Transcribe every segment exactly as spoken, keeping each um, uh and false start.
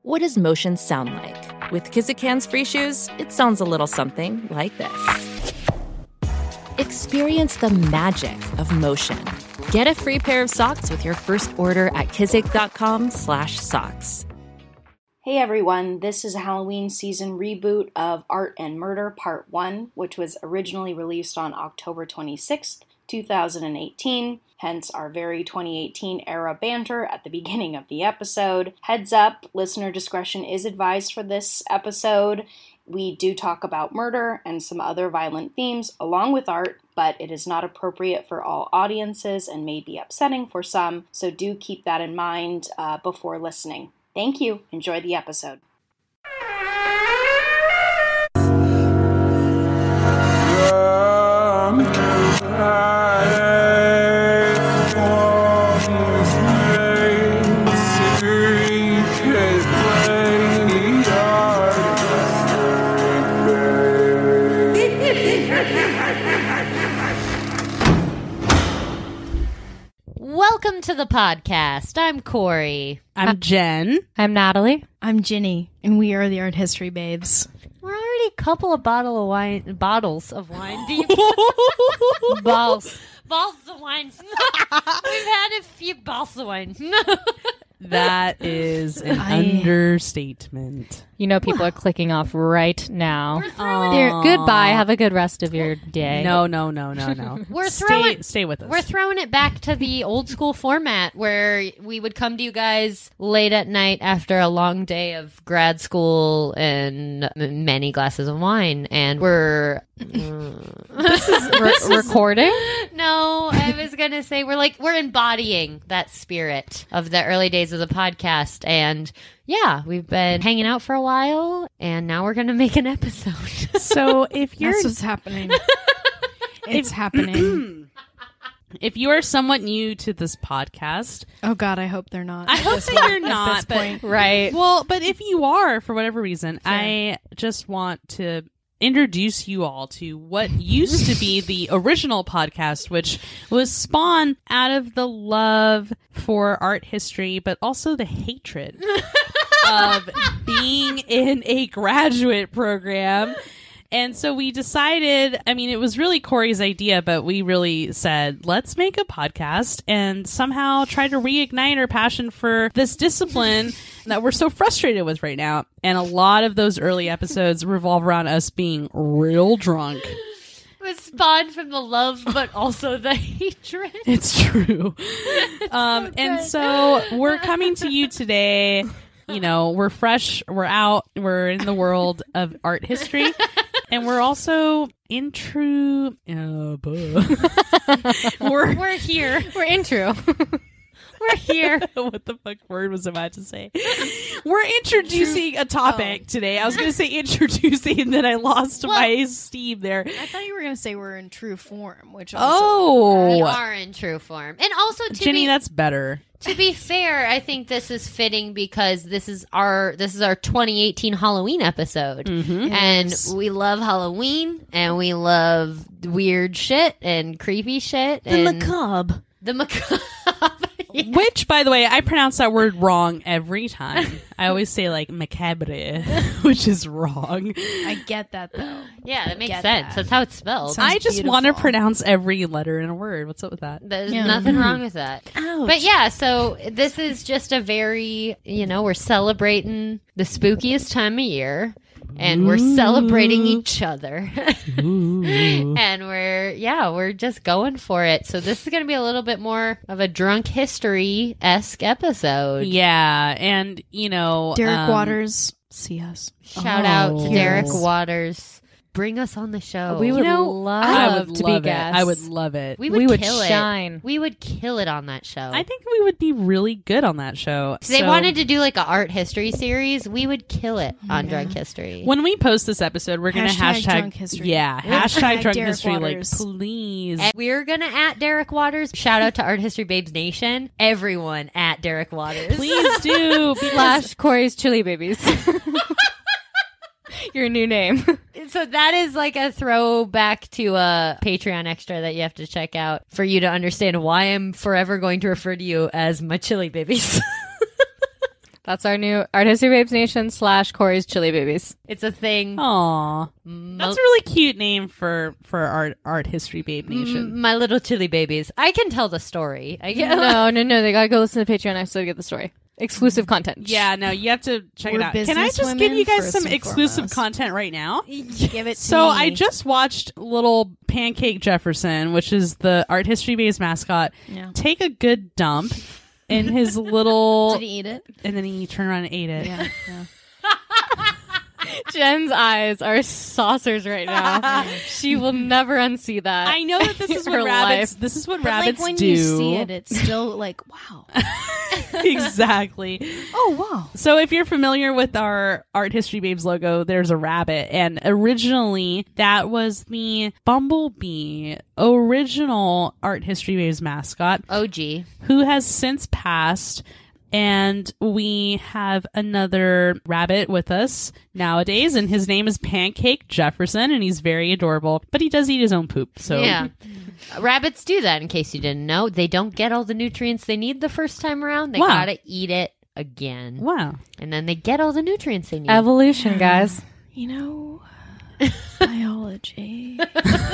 What does motion sound like? With Kizik Hands Free Shoes, it sounds a little something like this. Experience the magic of motion. Get a free pair of socks with your first order at kizik.com slash socks. Hey everyone, this is a Halloween season reboot of Art and Murder Part one, which was originally released on October twenty-sixth, two thousand eighteen, hence our very twenty eighteen era banter at the beginning of the episode. Heads up, listener discretion is advised for this episode. We do talk about murder and some other violent themes along with art, but it is not appropriate for all audiences and may be upsetting for some, so do keep that in mind uh, before listening. Thank you. Enjoy the episode. Welcome to the podcast. I'm Corey. I'm Jen. I'm Natalie. I'm Ginny, and we are the Art History Babes. We're already a couple of bottle of wine, bottles of wine deep. Balls. Balls of wine. We've had a few balls of wine. That is an I- understatement. You know people are clicking off right now. Aw. Goodbye. Have a good rest of your day. No, no, no, no, no. We're stay, throwing- stay with us. We're throwing it back to the old school format where we would come to you guys late at night after a long day of grad school and m- many glasses of wine. And we're... This is re- recording. No, I was going to say we're like, we're embodying that spirit of the early days of the podcast. And yeah, we've been hanging out for a while and now we're going to make an episode. So if you're That's what's happening. It's happening. if you are somewhat new to this podcast, Oh God, I hope they're not. I at hope this that point- you're at not, this but- point. Right. well, but if you are for whatever reason, I just want to introduce you all to what used to be the original podcast, which was spawned out of the love for art history, but also the hatred of being in a graduate program. And so we decided, I mean, it was really Corey's idea, but we really said, let's make a podcast and somehow try to reignite our passion for this discipline that we're so frustrated with right now. And a lot of those early episodes revolve around us being real drunk. It was spawned from the love, but also the hatred. It's true. um, so and good. so we're coming to you today. You know, we're fresh, we're out, we're in the world of art history. And we're also in true. Uh, we're We're here. We're intro. We're here. what the fuck word was I about to say? We're introducing a topic today. I was going to say introducing, and then I lost Well- my steam there. I thought you were going to say we're in true form, which We Oh, are in true form. And also to Jenny, be that's better. to be fair, I think this is fitting because this is our this is our twenty eighteen Halloween episode. Mm-hmm. And we love Halloween and we love weird shit and creepy shit and macabre. the macabre. Yeah. Which, by the way, I pronounce that word wrong every time. I always say like macabre, which is wrong. I get that though. Yeah, that makes Get sense. that. That's how it's spelled. Sounds I just want to beautiful. pronounce every letter in a word. What's up with that? There's Yeah. nothing wrong with that. Ouch. But yeah, so this is just a very, you know, we're celebrating the spookiest time of year. And we're celebrating each other. And we're, yeah, we're just going for it. So this is going to be a little bit more of a drunk history-esque episode. Yeah, and you know, Derek um, Waters, see us. Shout out to Oh. Derek Yes. Waters. Bring us on the show. We would You know, love I would to love be it. guests. I would love it. we would, we would kill shine. it. We would kill it on that show. I think we would be really good on that show. if they So, wanted to do like an art history series, we would kill it on Yeah. Drunk History. when we post this episode, we're going to Hashtag hashtag drunk history. Yeah, Hashtag hashtag drunk Derek history. Waters. Like, please. And we're gonna at Derek Waters. Shout out to Art History Babes Nation. Everyone at Derek Waters. Please do. Slash Corey's Chili Babies. Your new name. So that is like a throwback to a Patreon extra that you have to check out for you to understand why I'm forever going to refer to you as my Chili Babies. That's our new Art History Babes Nation slash Corey's Chili Babies. It's a thing. Aw. Mo- That's a really cute name for, for art art history babe nation. M- my little chili babies. I can tell the story. I get No, no, no. They gotta go listen to Patreon episode to get the story. Exclusive content. Yeah, no, you have to check We're it out. Can I just give you businesswomen guys first some and exclusive foremost. content right now? Give it to So me. I just watched little Pancake Jefferson, which is the art history based mascot, Yeah. take a good dump in his little, Did he eat it? and then he turned around and ate it. Yeah. yeah. Jen's eyes are saucers right now. She will never unsee that. I know that this is Her what rabbits. life. This is what But rabbits like when do. you see it, it's still like, wow. Exactly. Oh, wow. So if you're familiar with our Art History Babes logo, there's a rabbit. And originally that was the Bumblebee original Art History Babes mascot, O G. who has since passed. And we have another rabbit with us nowadays, and his name is Pancake Jefferson, and he's very adorable, but he does eat his own poop. So Yeah. Rabbits do that, in case you didn't know. They don't get all the nutrients they need the first time around. They Wow. gotta eat it again. Wow. And then they get all the nutrients they need. Evolution, guys. You know, biology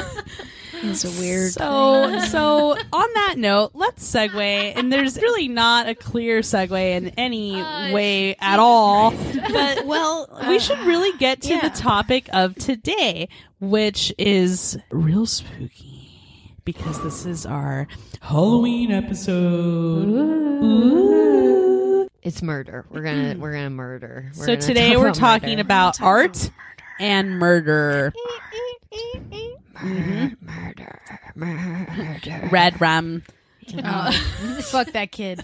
is a weird So, so on that note, let's segue. And there's really not a clear segue in any Uh, way at all. But Well, we should really get to yeah. the topic of today, which is real spooky, because this is our Halloween episode. Ooh. It's murder. We're gonna we're gonna murder. We're So gonna today talk we're about talking murder. about art and murder. murder, murder, murder. Red Rum. Uh, fuck that kid.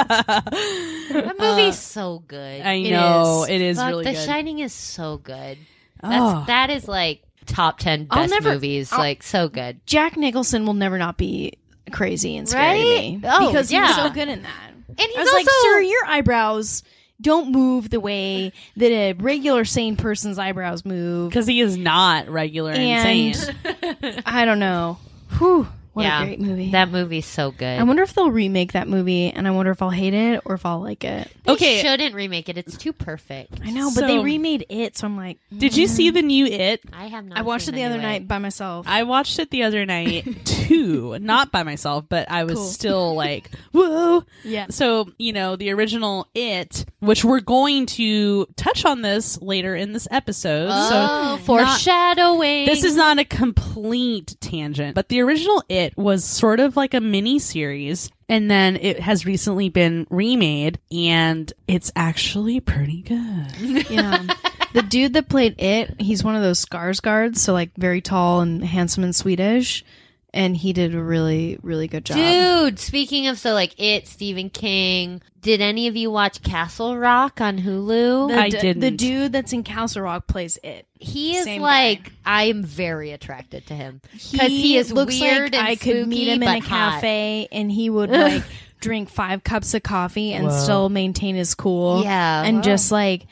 That movie's so good. I It know is. it is Fuck, really The good. Shining is so good. Oh. That's that is like top ten I'll best never- movies. I'll- like so good. Jack Nicholson will never not be crazy and scary to Right? me Oh, because yeah. he's so good in that. And he's I was also like, sir, your eyebrows don't move the way that a regular sane person's eyebrows move. Because he is not regular and And insane. I don't know. Whew, what Yeah. a great movie. that movie's so good. I wonder if they'll remake that movie, and I wonder if I'll hate it or if I'll like it. They Okay. shouldn't remake it. It's too perfect. I know, but they So- remade it, so I'm like, Did you see the new It? I have not. I watched it seen the other new night It. by myself. I watched it the other night too, not by myself, but I was Cool. still like, whoa. yeah. So, you know, the original It, which we're going to touch on this later in this episode. Oh, so foreshadowing. this is not a complete tangent, but the original It was sort of like a mini series. And then it has recently been remade, and it's actually pretty good. Yeah. The dude that played it, he's one of those Skarsgårds, so like very tall and handsome and Swedish, and he did a really, really good job. Dude, speaking of so like it, Stephen King. Did any of you watch Castle Rock on Hulu? The, I d- didn't. The dude that's in Castle Rock plays it. he is Same like guy. I am very attracted to him because he, is looks weird like and I could spooky, meet him in but a hot. cafe, and he would like drink five cups of coffee and Whoa. still maintain his cool. Yeah. and Whoa. just like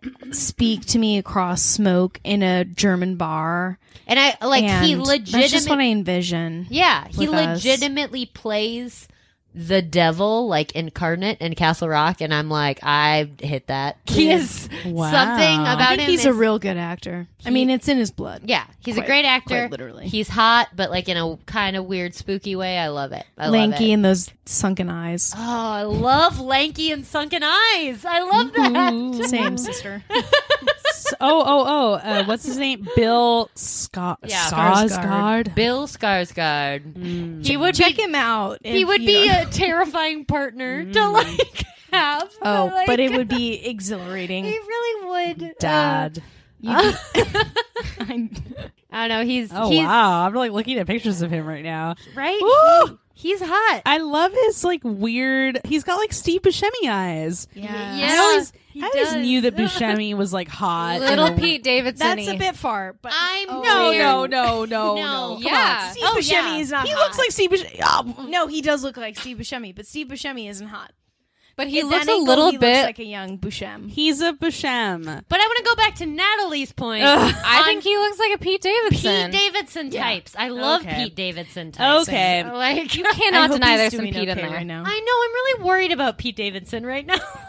speak to me across smoke in a German bar. And I like and he That's just legitimately. what I envision. Yeah, he with us. legitimately plays the devil like incarnate in Castle Rock, and I'm like, I hit that. He is Wow. something I about I think him. he's a is- real good actor. I He- mean, it's in his blood. yeah, he's a Quite- great actor. quite literally. He's hot, but like in a kind of weird, spooky way. I love it. I Lanky love it. and those sunken eyes. Oh, I love lanky and sunken eyes. I love that. Same, sister. S- oh, oh, oh. Uh, what's his name? Bill Scott. Yeah. Skarsgård. Bill Skarsgård. Mm. He would Check be, him out. he if would you be don't- a terrifying partner to like have. Oh, like, but it would be exhilarating. He really would. Dad. Uh, I'm- I don't know. He's Oh he's wow! I'm like looking at pictures of him right now. right. Woo! He- he's hot. I love his like weird. He's got like Steve Buscemi eyes. yeah. Yeah. I always, he I always does. knew that Buscemi was like hot. Little and- Pete Davidson. That's a bit far, but I'm oh, No, weird. no, no, no, No. no. Come Yeah. on. Steve Oh, Buscemi yeah. is not He hot. looks like Steve Buscemi. Oh. No, he does look like Steve Buscemi, but Steve Buscemi isn't hot. But he At looks that a angle, little he bit. looks like a young Buscemi. He's a Buscem. But I want to go back to Natalie's point. Ugh. I on think he looks like a Pete Pete Davidson. Davidson Yeah. types. I love Okay. Pete Davidson types. Okay. Like You I cannot hope deny he's there's some doing Pete in okay there. right now. I know. I'm really worried about Pete Davidson right now.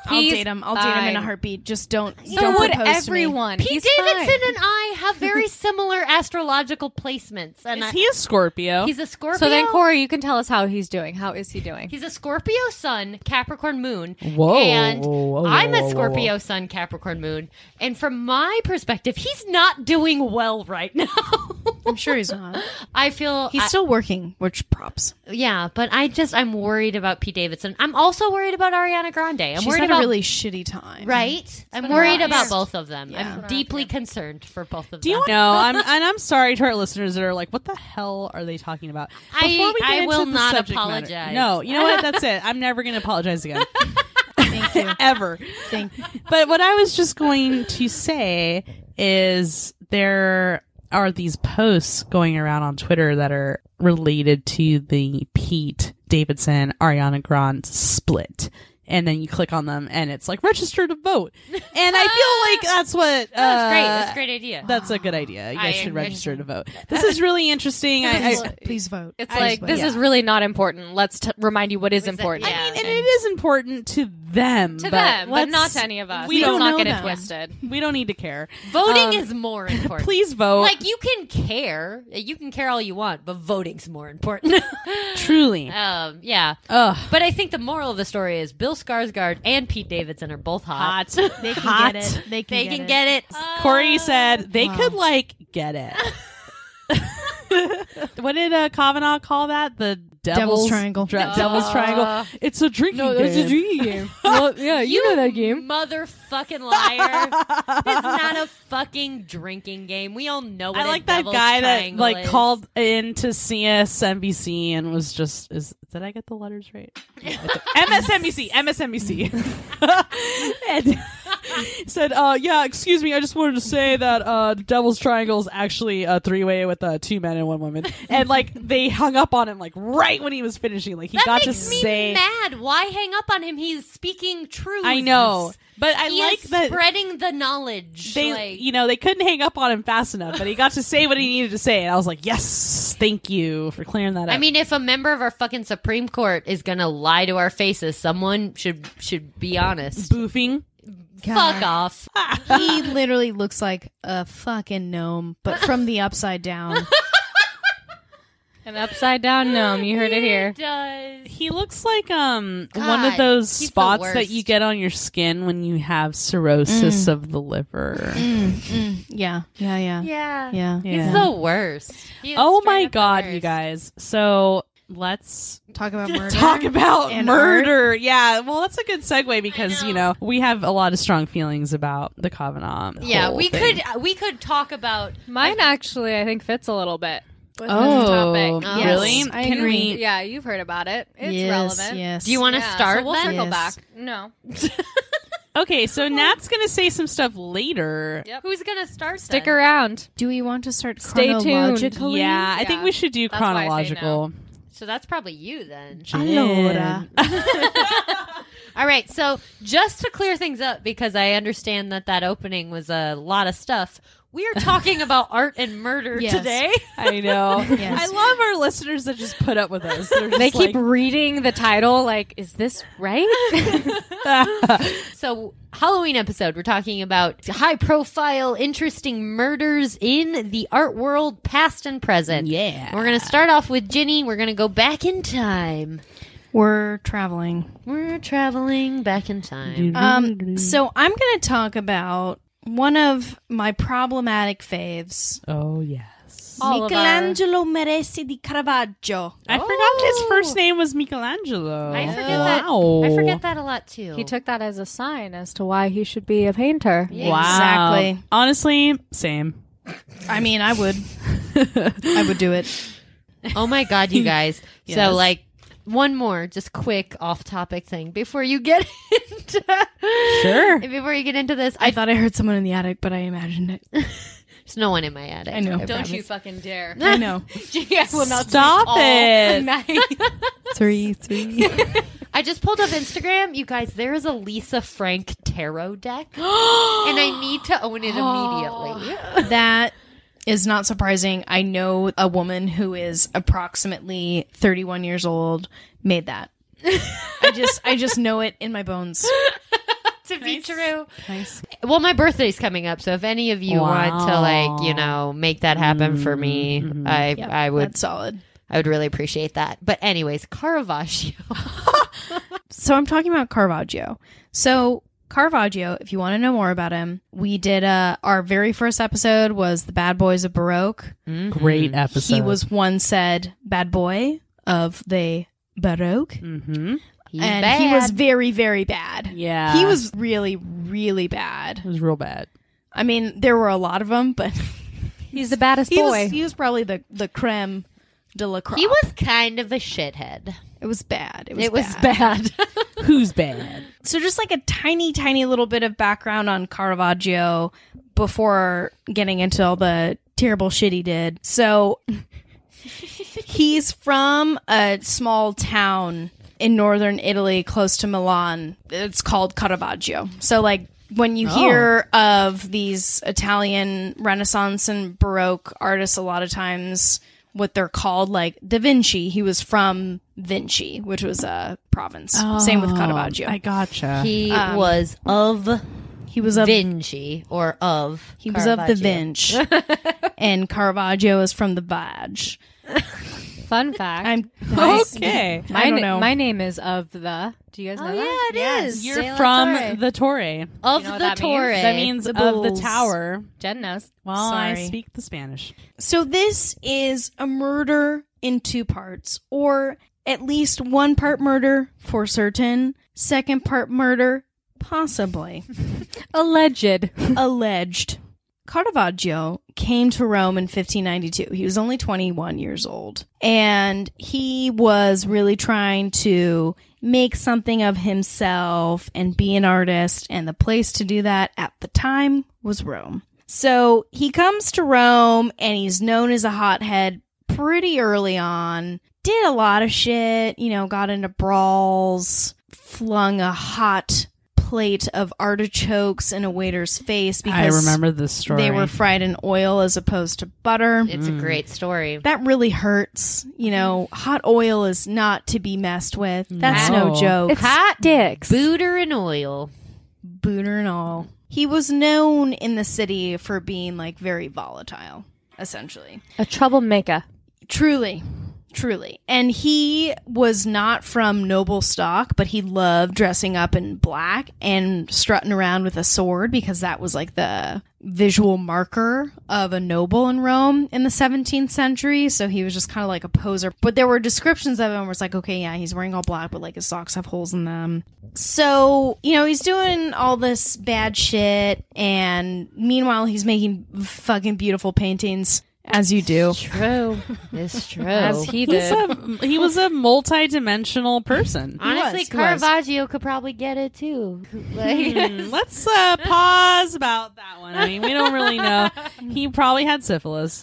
I'll He's date him. I'll date him in a fine. heartbeat. Just don't. So don't would propose to me. everyone. Pete He's Davidson fine. and I have very similar astrological placements, and Is I, he a Scorpio? he's a Scorpio. So then, Corey, you can tell us how he's doing. How is he doing? He's a Scorpio Sun, Capricorn Moon. Whoa. And Whoa, whoa, I'm whoa, a whoa, Scorpio Sun, Capricorn Moon. And from my perspective, he's not doing well right now. I'm sure he's not. I feel He's I- still working, which props. yeah, but I just I'm worried about Pete Davidson. I'm also worried about Ariana Grande. I'm She's worried had about a really shitty time. right. I'm been worried rough. about both of them. Yeah. I'm deeply concerned for both of Do them. you know? I'm and I'm sorry to our listeners that are like, "What the hell are they talking about?" I- Before we get I into will the not subject matter- apologize. No, you know what? That's it. I'm never going to apologize again. Thank you. Ever. Thank But what I was just going to say is there are these posts going around on Twitter that are related to the Pete Davidson Ariana Grande split. And then you click on them and it's like register to vote. And I feel like that's what uh, That's great. That's a great idea. That's a good idea. You guys I- should I- register to vote. This is really interesting. I, I, Please, please vote. It's I like just- this yeah. is really not important. Let's t- remind you what is Is it- important. yeah. I mean, and it is important to them. To but them, but let's- not to any of us. We Let's don't not know get it them. twisted. We don't need to care. Voting Um, is more important. Please vote. Like you can care, you can care all you want, but voting's more important. Truly. um, yeah. Ugh. But I think the moral of the story is Bill Skarsgård and Pete Davidson are both hot. Hot. They can Hot. get it. They can, They get, can it. get it. Corey said they Wow. could like get it. What did uh, Kavanaugh call that? The devil's, Devil's triangle. dra- devil's triangle. It's a drinking No, game. that's a drinking game. Well, yeah, you, know that game. Motherfucking liar. It's not a fucking drinking game. We all know what I a like that devil's guy that triangle like is. called in to C S N B C and was just is did I get the letters right? M S N B C, M S N B C, and said, uh, "Yeah, excuse me, I just wanted to say that uh, Devil's Triangle is actually a three way with uh, two men and one woman." And like they hung up on him like right when he was finishing. Like he That got to makes me say, mad. Why hang up on him? He's speaking truth. "I know," but I He like is that. spreading the knowledge. They, like, you know, they couldn't hang up on him fast enough, but he got to say what he needed to say, and I was like, "Yes, thank you for clearing that up." I mean, if a member of our fucking Supreme Court is gonna lie to our faces, someone should should be honest. boofing. Fuck off. He literally looks like a fucking gnome, but from the upside down. An upside down gnome. You heard it here. He does. He looks like um one God, of those he's the spots that worst. you get on your skin when you have cirrhosis of the liver. Mm, mm, yeah, yeah, yeah, Yeah. yeah. Yeah. He's the worst. He is Oh straight my up the god, worst. you guys. So let's Talk about murder. talk about and murder. Yeah, well, that's a good segue because know. you know we have a lot of strong feelings about the Kavanaugh. Yeah, whole we thing. could we could talk about Mine actually, I think, fits a little bit with Oh, this topic. Oh. really? Yes, I Can agree. we? Yeah, you've heard about it. It's yes, relevant. Yes. Do you want to Yeah, start So we'll then? circle Yes. back. No. Okay, so Nat's gonna say some stuff later. Yep. Who's gonna start? Stick then? around. Do we want to start Stay tuned. chronologically? Yeah, I think Yeah. we should do That's why I say chronological. So that's probably you then. Allora. All right. So just to clear things up, because I understand that that opening was a lot of stuff. We are talking about art and murder Yes. today. I know. Yes. I love our listeners that just put up with us. They're just They keep like, reading the title like, is this right? So Halloween episode, we're talking about high profile, interesting murders in the art world, past and present. Yeah. We're gonna start off with Ginny. We're gonna go back in time. We're traveling. We're traveling back in time. Um, so I'm going to talk about one of my problematic faves, Oh yes. All of our- Michelangelo Meresi di Caravaggio. I forgot his first name was Michelangelo. I forget Wow. that. I forget that a lot too. He took that as a sign as to why he should be a painter. Yeah. Wow. Exactly. Honestly, same. I mean, I would. I would do it. Oh my god, you guys. Yes. So like one more just quick off topic thing before you get into Sure. before you get into this. I I thought I heard someone in the attic, but I imagined it. there's no one in my attic. I know. promise. Don't you fucking dare. I know. I will not Stop sleep all it. night. Three, three. I just pulled up Instagram. You guys, there is a Lisa Frank tarot deck. And I need to own it immediately. That is not surprising. I know a woman who is approximately thirty-one years old made that. I just I just know it in my bones. to be Nice. true. Nice. Well, my birthday's coming up, so if any of you Wow. want to, like, you know, make that happen for me, Mhm. I Yep, I would That's solid. I would really appreciate that. But anyways, Caravaggio. So I'm talking about Caravaggio. So Caravaggio, if you want to know more about him, we did uh, our very first episode was the Bad Boys of Baroque. Great episode. He was one said bad boy of the Baroque. Mm-hmm. He's and bad. he was very, very bad. Yeah. He was really, really bad. It was real bad. I mean, there were a lot of them, but He's the baddest he boy. was he was probably the, the creme de la crop. He was kind of a shithead. It was bad. It was, It was bad. bad. Who's bad? So just like a tiny, tiny little bit of background on Caravaggio before getting into all the terrible shit he did. So he's from a small town in northern Italy close to Milan. It's called Caravaggio. So like when you Oh. hear of these Italian Renaissance and Baroque artists, a lot of times what they're called, like Da Vinci, he was from Vinci, which was a province. Same with Caravaggio. I gotcha. He Um, was of He was of Vinci or of he was of the Caravaggio. Vinci, and Caravaggio is from the Vag. Fun fact. I'm okay. my, I don't na- know. my name is of the. Do you guys know Oh that? yeah, it is. You're De La from Torre. the Torre. Of You know what the that means? Torre. That means The of the Bulls. tower. Jen knows. Well, I Sorry. speak the Spanish. So this is a murder in two parts, or at least one part murder for certain, second part murder possibly. Alleged. Alleged. Caravaggio came to Rome in fifteen ninety-two. He was only twenty-one years old. And he was really trying to make something of himself and be an artist. And the place to do that at the time was Rome. So he comes to Rome and he's known as a hothead pretty early on. Did a lot of shit, you know, got into brawls, flung a hot plate of artichokes in a waiter's face I because remember this story. they were fried in oil as opposed to butter. It's a great story. That really hurts. You know, hot oil is not to be messed with. That's no, No. joke. It's hot dicks. Booter and oil. Booter and all. He was known in the city for being like very volatile, essentially. A troublemaker. Truly. Truly. And he was not from noble stock, but he loved dressing up in black and strutting around with a sword because that was like the visual marker of a noble in Rome in the seventeenth century. So he was just kind of like a poser. But there were descriptions of him where it's like, okay, yeah, he's wearing all black, but like his socks have holes in them. So, you know, he's doing all this bad shit. And meanwhile, he's making fucking beautiful paintings. As you do. True. It's true. As he He's did. a, he was a multi-dimensional person. Honestly, was, he was. Caravaggio could probably get it too. Like, Hmm, let's uh, pause about that one. I mean, we don't really know. He probably had syphilis.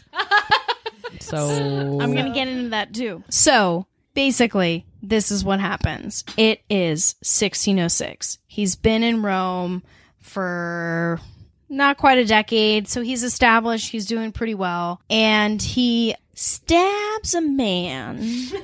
So I'm going to get into that too. So, basically, this is what happens. It is sixteen oh six. He's been in Rome for not quite a decade, so he's established, he's doing pretty well, and he stabs a man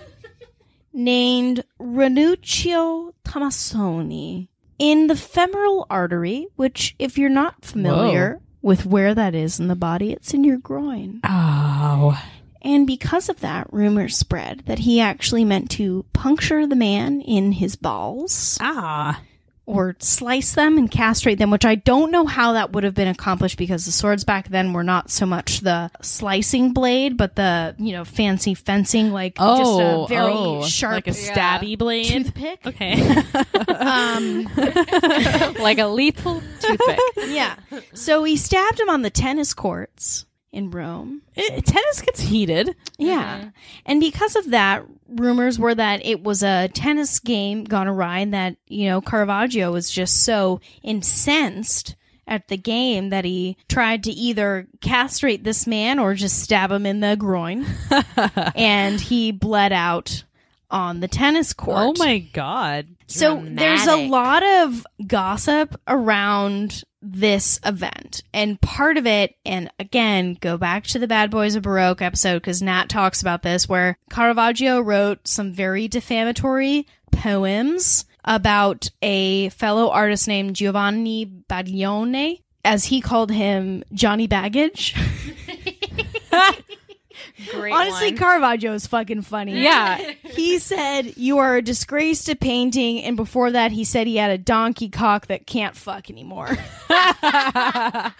named Ranuccio Tomassoni in the femoral artery, which, if you're not familiar with where that is in the body, it's in your groin. Oh. And because of that, rumors spread that he actually meant to puncture the man in his balls Ah. or slice them and castrate them, which I don't know how that would have been accomplished because the swords back then were not so much the slicing blade, but the, you know, fancy fencing, like Oh, just a very oh, sharp like a stabby blade. toothpick. Okay. Um, Like a lethal toothpick. yeah. So he stabbed him on the tennis courts in Rome. It- tennis gets heated. Yeah. And because of that, rumors were that it was a tennis game gone awry and that, you know, Caravaggio was just so incensed at the game that he tried to either castrate this man or just stab him in the groin. And he bled out on the tennis court. Oh my god. So there's a Dramatic. lot of gossip around this event. And part of it, and again, go back to the Bad Boys of Baroque episode because Nat talks about this, where Caravaggio wrote some very defamatory poems about a fellow artist named Giovanni Baglione, as he called him, Johnny Baggage. Great Honestly, one. Caravaggio is fucking funny. Yeah. He said, you are a disgrace to painting, and before that he said he had a donkey cock that can't fuck anymore. I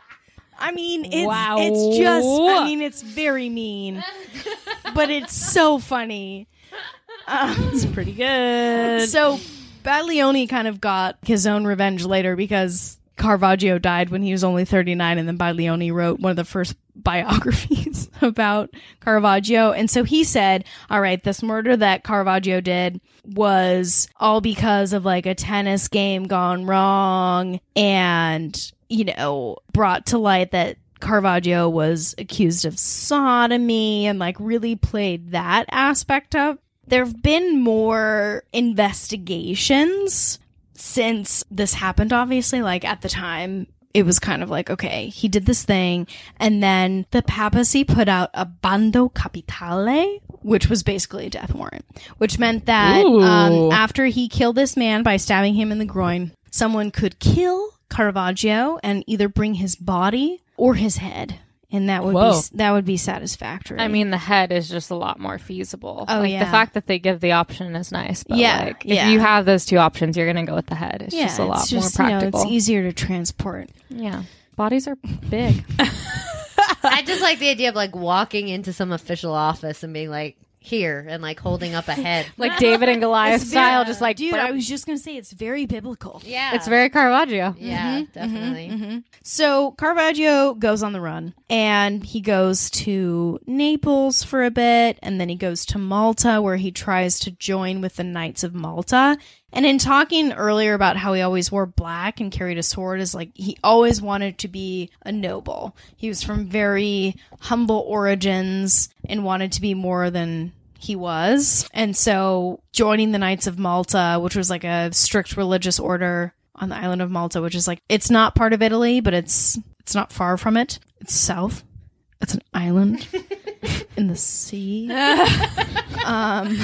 mean, it's, Wow. it's just, I mean, it's very mean, but it's so funny. Um, It's pretty good. so Baglioni kind of got his own revenge later because Caravaggio died when he was only thirty-nine, and then Baglioni wrote one of the first biographies about Caravaggio. And so he said, all right, this murder that Caravaggio did was all because of like a tennis game gone wrong, and, you know, brought to light that Caravaggio was accused of sodomy and like really played that aspect up. There have been more investigations since this happened, obviously. Like, at the time, it was kind of like, okay, he did this thing. And then the papacy put out a bando capitale, which was basically a death warrant, which meant that um, after he killed this man by stabbing him in the groin, someone could kill Caravaggio and either bring his body or his head. And that would Whoa. be that would be satisfactory. I mean, the head is just a lot more feasible. Oh, like, yeah. The fact that they give the option is nice. But Yeah, like, if yeah. you have those two options, you're going to go with the head. It's yeah, just a lot it's just, more you know, practical. it's easier to transport. Yeah. Bodies are big. I just like the idea of like walking into some official office and being like, here, and like holding up a head. Like David and Goliath It's style, very- just like, dude, I was just gonna say it's very biblical. Yeah. it's very Caravaggio. Yeah, definitely. Mm-hmm. So Caravaggio goes on the run, and he goes to Naples for a bit, and then he goes to Malta, where he tries to join with the Knights of Malta. And in talking earlier about how he always wore black and carried a sword, is like he always wanted to be a noble. He was from very humble origins and wanted to be more than he was. And so joining the Knights of Malta, which was like a strict religious order on the island of Malta, which is like, it's not part of Italy, but it's it's not far from it. It's south. It's an island in the sea. um,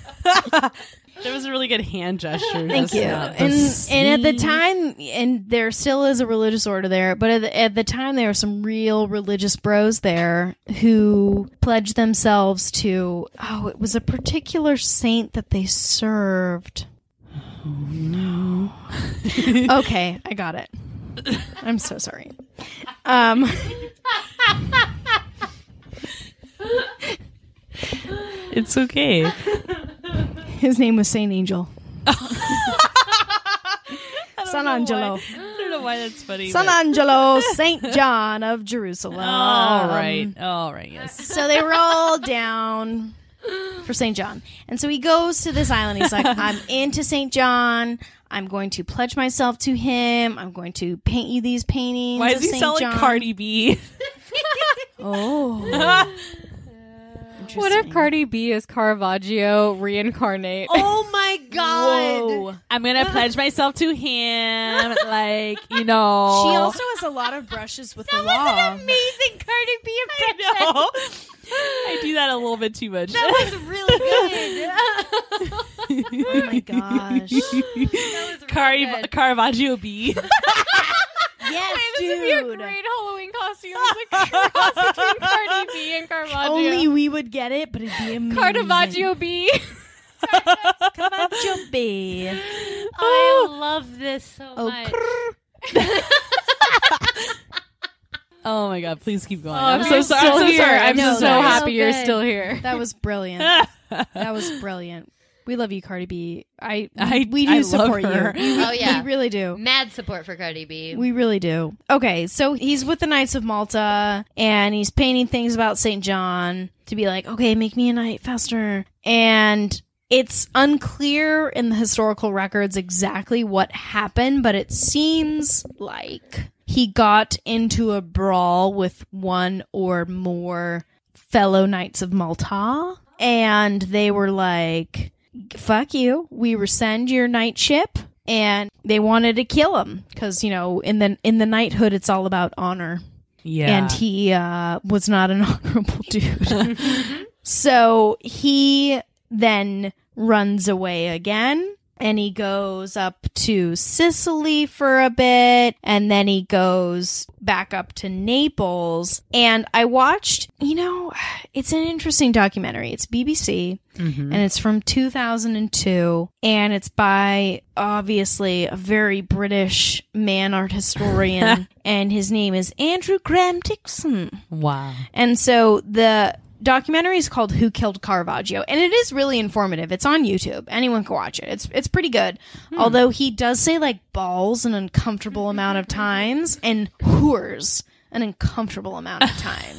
That was a really good hand gesture. Thank Just you. now. And The and at the sea. time, and there still is a religious order there, but at the, at the time there were some real religious bros there who pledged themselves to, oh, it was a particular saint that they served. Oh, no. Okay, I got it. I'm so sorry. Um, It's okay. his name was Saint Angel. San Angelo. I don't know why that's funny. San but- Angelo, Saint John of Jerusalem. All right. All right. Yes. So they were all down for Saint John. And so he goes to this island. He's like, I'm into Saint John. I'm going to pledge myself to him. I'm going to paint you these paintings. Why of does he Saint sound John. like Cardi B? Oh. What if Cardi B is Caravaggio reincarnate? Oh my god! Whoa. I'm gonna pledge myself to him. Like, you know. She also has a lot of brushes with the law. Amazing Cardi B I impression. know. I do that a little bit too much. That was really good. Oh my gosh. Cari- good. Caravaggio B. Yes, This would be a dude. great Halloween costume. It's like a cross between Cardi B and Caravaggio. Only we would get it, but it'd be amazing. Caravaggio B. Caravaggio B. I love this so Oh, much. Oh my god, please keep going. Oh, I'm you're so sorry. still I'm so here. sorry. I'm No, so that was happy so you're good. still here. That was brilliant. That was brilliant. We love you, Cardi B. I, I- we do I love support her. you. We, Oh, yeah. we really do. Mad support for Cardi B. We really do. Okay, so he's with the Knights of Malta, and he's painting things about Saint John to be like, okay, make me a knight faster. And it's unclear in the historical records exactly what happened, but it seems like he got into a brawl with one or more fellow Knights of Malta, and they were like, fuck you, we rescind your knightship. And they wanted to kill him because, you know, in the in the knighthood, it's all about honor. Yeah. And he uh, was not an honorable dude. So he then runs away again. and he goes up to Sicily for a bit, and then he goes back up to Naples. And I watched, you know, it's an interesting documentary. It's B B C, mm-hmm. and it's from two thousand two, and it's by, obviously, a very British man art historian, and his name is Andrew Graham Dixon. Wow. And so the documentary is called Who Killed Caravaggio, and it is really informative. It's on YouTube. Anyone can watch it. It's it's pretty good. Hmm. Although he does say like balls an uncomfortable amount of times and whores an uncomfortable amount of times.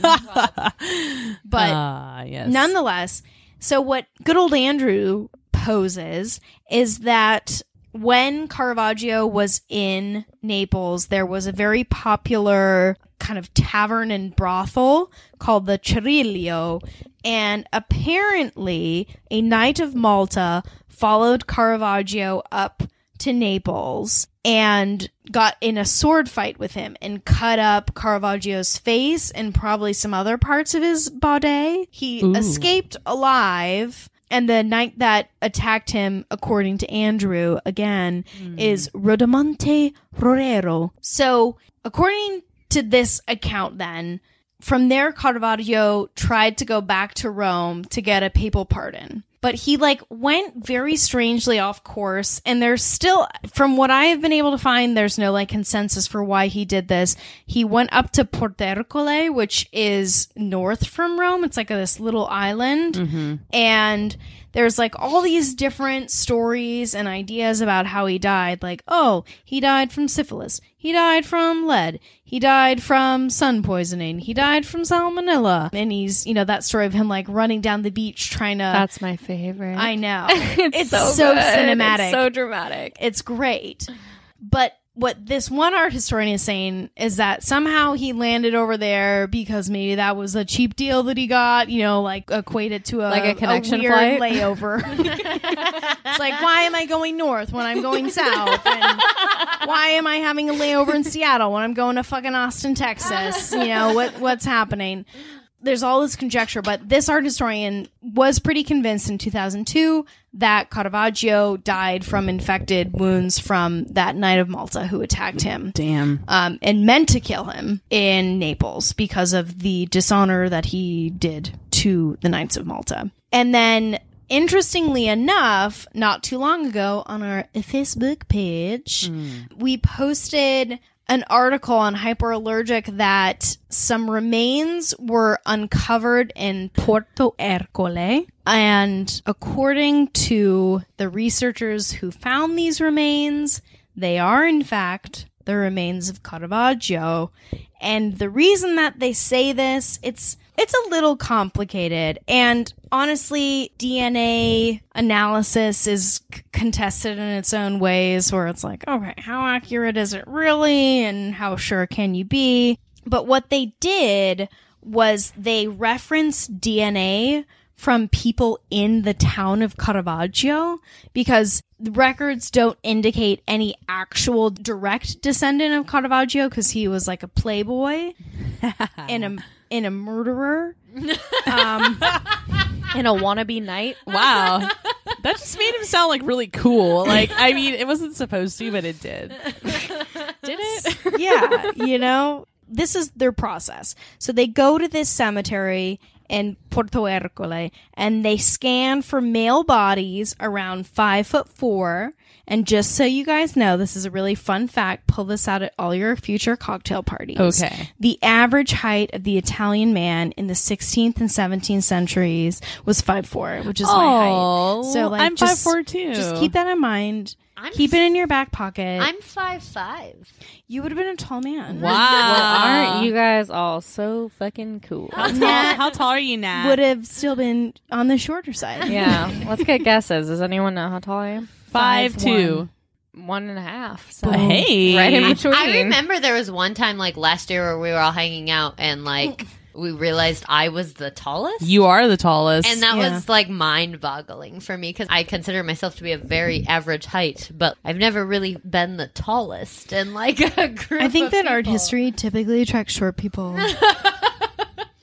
But uh, yes. nonetheless, so what good old Andrew poses is that when Caravaggio was in Naples, there was a very popular kind of tavern and brothel called the Cirillo, and apparently a Knight of Malta followed Caravaggio up to Naples and got in a sword fight with him and cut up Caravaggio's face and probably some other parts of his body. He Ooh. escaped alive. And the knight that attacked him, according to Andrew, again, mm. is Rodomonte Rorero. So, according to this account then, from there, Caravaggio tried to go back to Rome to get a papal pardon. But he, like, went very strangely off course, and there's still, from what I have been able to find, there's no, like, consensus for why he did this. He went up to Portercole, which is north from Rome. It's like a, this little island, mm-hmm. and there's, like, all these different stories and ideas about how he died. Like, oh, he died from syphilis. He died from lead. He died from sun poisoning. He died from salmonella. And he's, you know, that story of him, like, running down the beach trying to... That's my favorite. I know. it's, it's so, so good. cinematic. It's so dramatic. It's great. But what this one art historian is saying is that somehow he landed over there because maybe that was a cheap deal that he got, you know, like equated to a, like a connection a weird flight layover. It's like, why am I going north when I'm going south? And why am I having a layover in Seattle when I'm going to fucking Austin, Texas? You know, what what's happening? There's all this conjecture, but this art historian was pretty convinced in two thousand two that Caravaggio died from infected wounds from that Knight of Malta who attacked him. Damn. Um, and meant to kill him in Naples because of the dishonor that he did to the Knights of Malta. And then, interestingly enough, not too long ago on our Facebook page, mm. we posted an article on Hyperallergic that some remains were uncovered in Porto Ercole. And according to the researchers who found these remains, they are in fact the remains of Caravaggio. And the reason that they say this, it's it's a little complicated. And honestly, D N A analysis is c- contested in its own ways, where it's like, okay, how accurate is it really? And how sure can you be? But what they did was they referenced D N A from people in the town of Caravaggio, because the records don't indicate any actual direct descendant of Caravaggio, because he was like a playboy and a and a murderer, um, and a wannabe knight. Wow, that just made him sound like really cool. Like, I mean, it wasn't supposed to, but it did. Did it? Yeah, you know, this is their process. So they go to this cemetery in Porto Ercole, and they scan for male bodies around five foot four. And just so you guys know, this is a really fun fact. Pull this out at all your future cocktail parties. Okay. The average height of the Italian man in the sixteenth and seventeenth centuries was five foot four, which is oh, my height. So, like, I'm just, five foot four too. Just keep that in mind. I'm keep it in your back pocket. I'm five five. You would have been a tall man. Wow. Well, aren't you guys all so fucking cool? How tall, Nat how tall are you, Nat? would have still been on the shorter side. Yeah. Let's get guesses. Does anyone know how tall I am? Five, Five two. One. one and a half. So Hey. right in between. I remember there was one time, like, last year where we were all hanging out and, like, we realized I was the tallest. You are the tallest. And that Yeah. was, like, mind-boggling for me, because I consider myself to be a very average height, but I've never really been the tallest in, like, a group I think of that art people. history typically attracts short people.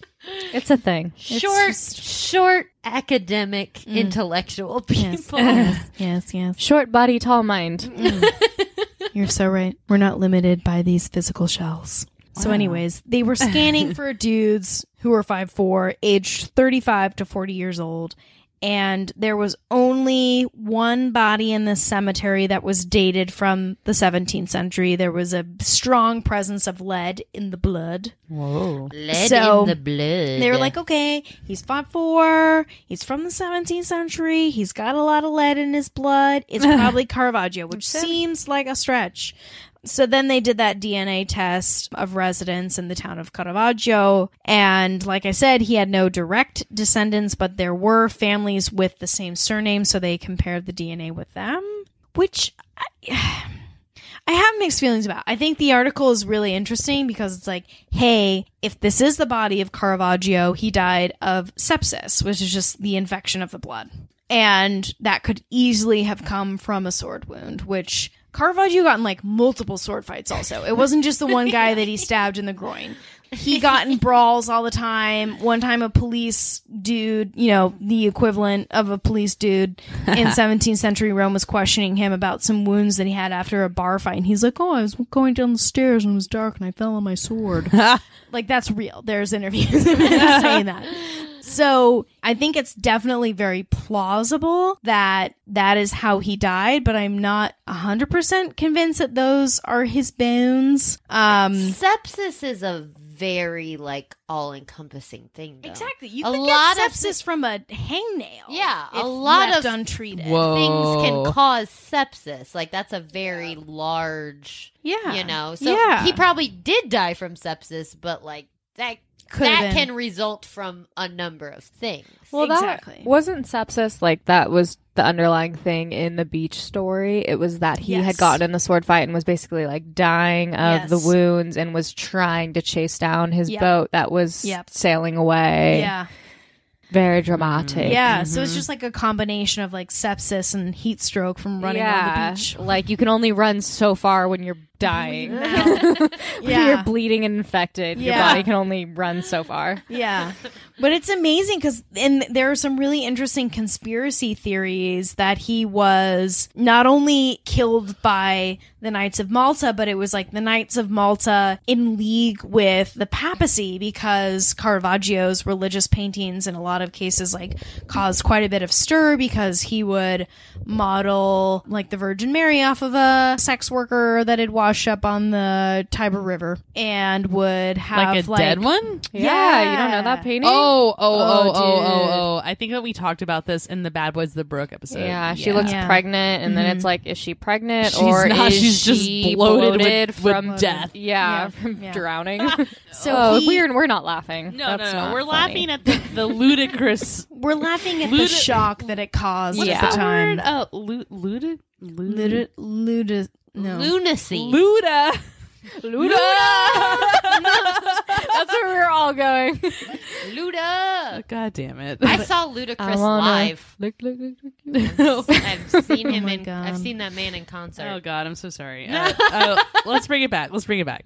It's a thing. Short, just- short, academic, intellectual Yes. people. yes, yes. Short body, tall mind. You're so right. We're not limited by these physical shells. So anyways, they were scanning for dudes who were five foot four, aged thirty-five to forty years old. And there was only one body in this cemetery that was dated from the seventeenth century. There was a strong presence of lead in the blood. Whoa. Lead So, in the blood. They were like, okay, he's five foot four, he's from the seventeenth century, he's got a lot of lead in his blood. It's probably Caravaggio, which seems like a stretch. So then they did that D N A test of residents in the town of Caravaggio. And like I said, he had no direct descendants, but there were families with the same surname. So they compared the D N A with them, which I, I have mixed feelings about. I think the article is really interesting because it's like, hey, if this is the body of Caravaggio, he died of sepsis, which is just the infection of the blood. And that could easily have come from a sword wound, which Caravaggio got in like multiple sword fights also. It wasn't just the one guy that he stabbed in the groin. He got in brawls all the time. One time a police dude, you know, the equivalent of a police dude in seventeenth century Rome was questioning him about some wounds that he had after a bar fight. And he's like, oh, I was going down the stairs and it was dark and I fell on my sword. Like, that's real. There's interviews of him saying that. So I think it's definitely very plausible that that is how he died, but I'm not one hundred percent convinced that those are his bones. Um, sepsis is a very like all-encompassing thing, though. exactly. You A could lot get of sepsis from a hangnail. Yeah, a if lot left of untreated. Whoa. things can Oh. cause sepsis. Like, that's a very large, Yeah. you know. So Yeah. he probably did die from sepsis, but like that Could've that been. can result from a number of things. Well, Exactly. that wasn't sepsis. Like, that was the underlying thing in the beach story. It was that he Yes. had gotten in the sword fight and was basically like dying of Yes. the wounds and was trying to chase down his Yep. boat that was Yep. sailing away. Yeah. Very dramatic. Yeah. So it's just like a combination of like sepsis and heat stroke from running on the beach. Like, you can only run so far when you're dying. Yeah. When you're bleeding and infected, your Yeah. body can only run so far. Yeah. But it's amazing because and there are some really interesting conspiracy theories that he was not only killed by the Knights of Malta, but it was like the Knights of Malta in league with the papacy because Caravaggio's religious paintings in a lot of cases like caused quite a bit of stir because he would model like the Virgin Mary off of a sex worker that had washed up on the Tiber River and would have Like a dead one? Yeah, you don't know that painting? Oh, oh, oh, oh, oh, dude. oh. I think that we talked about this in the Bad Boys the Brook episode. Yeah, she looks Yeah. pregnant, and then it's like, is she pregnant She's or not, is she's just she bloated with- bloated with from death. Yeah, Yeah, from yeah. drowning. So oh, he- we're we're not laughing. No, That's no, no. not We're funny. laughing at the, the ludicrous. We're laughing at the Ludi- shock that it caused What's at the the time. Word, uh, lu- ludic, Luda, luda, no. Lunacy. Luda. Luda. That's where we're all going. Luda. God damn it. I saw Ludacris I wanna- live. Look, look, look, look. I've seen him my in. God. I've seen that man in concert. Oh God, I'm so sorry. Uh, uh, let's bring it back. Let's bring it back.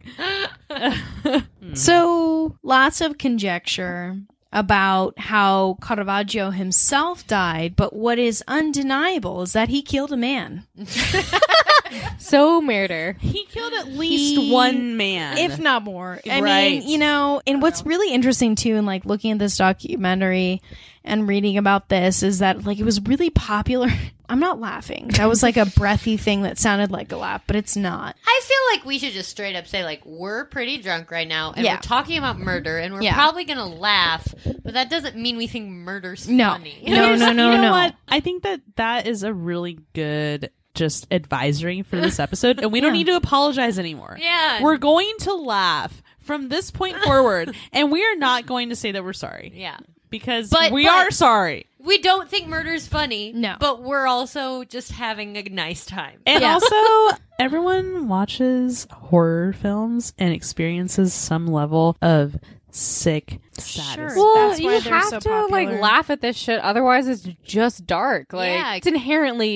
So, lots of conjecture about how Caravaggio himself died, but what is undeniable is that he killed a man. So murder. He killed at least He- one man, If not more. I Right. mean, you know, and what's really interesting too, in like looking at this documentary and reading about this, is that like it was really popular. I'm not laughing. That was like a breathy thing that sounded like a laugh, but it's not. I feel like we should just straight up say, like, we're pretty drunk right now, and Yeah. we're talking about murder, and we're Yeah. probably gonna laugh, but that doesn't mean we think murder's No. funny. No, Here's- no, no, you know no. What? I think that that is a really good just advisory for this episode, and we don't Yeah. need to apologize anymore. Yeah. We're going to laugh from this point forward, and we are not going to say that we're sorry. Yeah. Because But- we but- are sorry. We don't think murder's funny. No. But we're also just having a nice time. And Yeah. also, everyone watches horror films and experiences some level of sick sadness. Sure. Well, That's why you they're have so to popular. like laugh at this shit. Otherwise, it's just dark. Like, Yeah. it's inherently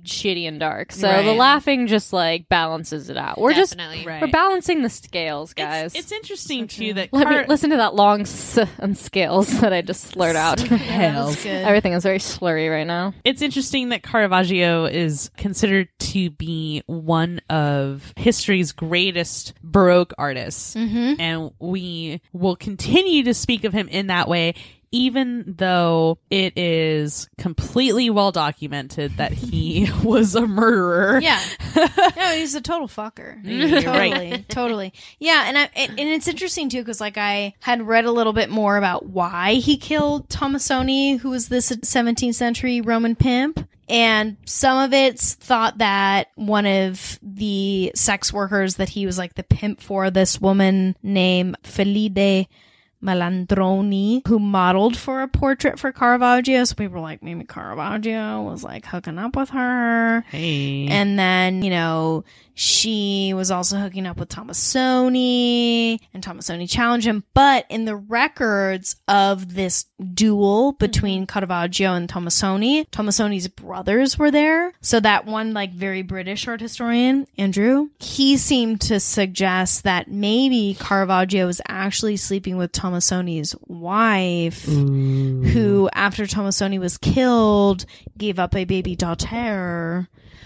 shitty and dark. So Right. the laughing just like balances it out. We're Definitely. just Right. we're balancing the scales, guys. It's, it's interesting too that Let Car- me listen to that long s on scales that I just slurred out. Hell. Everything is very slurry right now. It's interesting that Caravaggio is considered to be one of history's greatest Baroque artists. Mm-hmm. And we will continue to speak of him in that way, even though it is completely well documented that he was a murderer. Yeah. No, he's a total fucker. You're Totally. right. Totally. Yeah, and I, and and it's interesting too because like I had read a little bit more about why he killed Tomasoni, who was this seventeenth century Roman pimp. And some of it's thought that one of the sex workers that he was like the pimp for, this woman named Felide Malandroni, who modeled for a portrait for Caravaggio. So people were like, maybe Caravaggio was like hooking up with her. Hey. And then, you know, she was also hooking up with Tomasoni, and Tomasoni challenged him. But in the records of this duel between Caravaggio and Tomasoni, Tomasoni's brothers were there. So that one, like, very British art historian, Andrew, he seemed to suggest that maybe Caravaggio was actually sleeping with Tomasoni's wife, who, after Tomasoni was killed, gave up a baby daughter.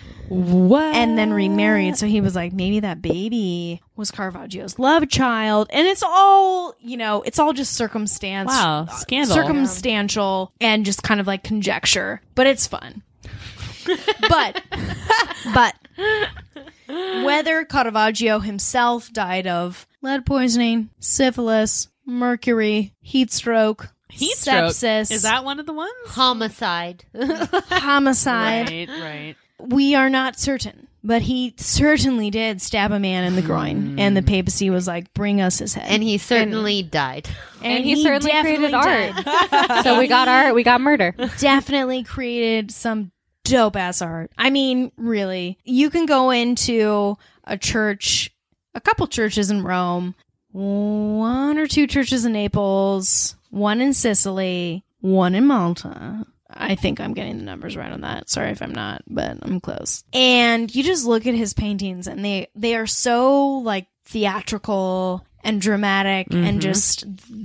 What? And then remarried. So he was like, maybe that baby was Caravaggio's love child. And it's all, you know, it's all just circumstance. Wow, scandal. Circumstantial and just kind of like conjecture. But it's fun. but, but, whether Caravaggio himself died of lead poisoning, syphilis, mercury, heat stroke, Heat stroke. sepsis, Is that one of the ones? Homicide. homicide, Right, right. we are not certain, but he certainly did stab a man in the groin, and the papacy was like, "Bring us his head." And he certainly died. And he certainly definitely created art. died. So we got art, we got murder. Definitely created some dope ass art. I mean, really, you can go into a church, a couple churches in Rome, one or two churches in Naples, one in Sicily, one in Malta. I think I'm getting the numbers right on that. Sorry if I'm not, but I'm close. And you just look at his paintings and they, they are so like theatrical and dramatic and just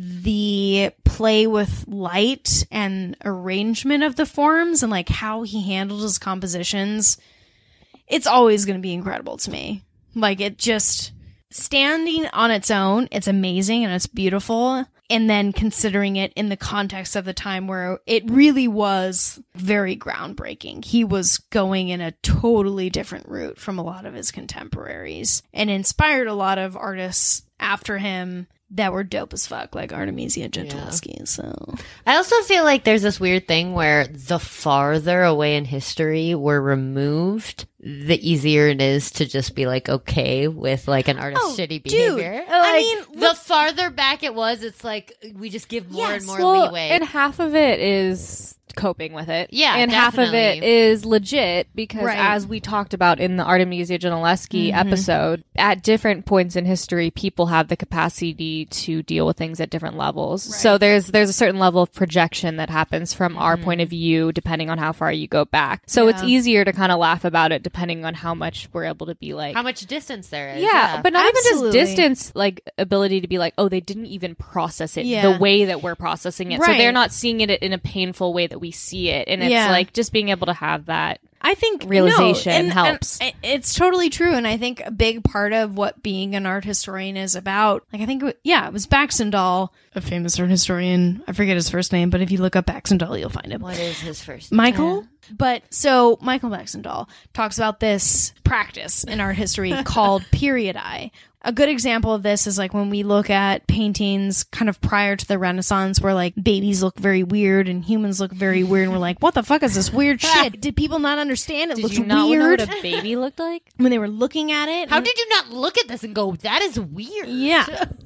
the play with light and arrangement of the forms and like how he handled his compositions. It's always going to be incredible to me. Like it just standing on its own, it's amazing and it's beautiful. And then considering it in the context of the time where it really was very groundbreaking. He was going in a totally different route from a lot of his contemporaries and inspired a lot of artists after him that were dope as fuck, like Artemisia Gentileschi. Yeah. So I also feel like there's this weird thing where the farther away in history we're removed, the easier it is to just be like okay with like an artist's Oh, shitty dude. behavior. I Like, mean, the farther back it was, it's like we just give more Yes. and more Well, leeway. and half of it is coping with it. Yeah, and half of it definitely. is legit because Right. as we talked about in the Artemisia Gentileschi episode, at different points in history, people have the capacity to deal with things at different levels. So there's there's a certain level of projection that happens from our point of view depending on how far you go back. So it's Yeah. easier to kind of laugh about it depending on how much we're able to be like How much distance there is. yeah, but not Absolutely. even just distance, like ability to be like, oh, they didn't even process it Yeah. the way that we're processing it. So Right. they're not seeing it in a painful way that we see it. And it's Yeah. like just being able to have that. I think Realization no, and- helps. and it's totally true, and I think a big part of what being an art historian is about. Like I think, it wa- yeah, it was Baxendall, a famous art historian. I forget his first name, but if you look up Baxendall, you'll find him. What is his first? Michael. But so Michael Baxendall talks about this practice in art history called periodi. A good example of this is like when we look at paintings kind of prior to the Renaissance where like babies look very weird and humans look very weird and we're like, what the fuck is this weird shit? Did people not understand? It Did looked you not weird know what a baby looked like? when they were looking at it. How and- did you not look at this and go, that is weird? Yeah.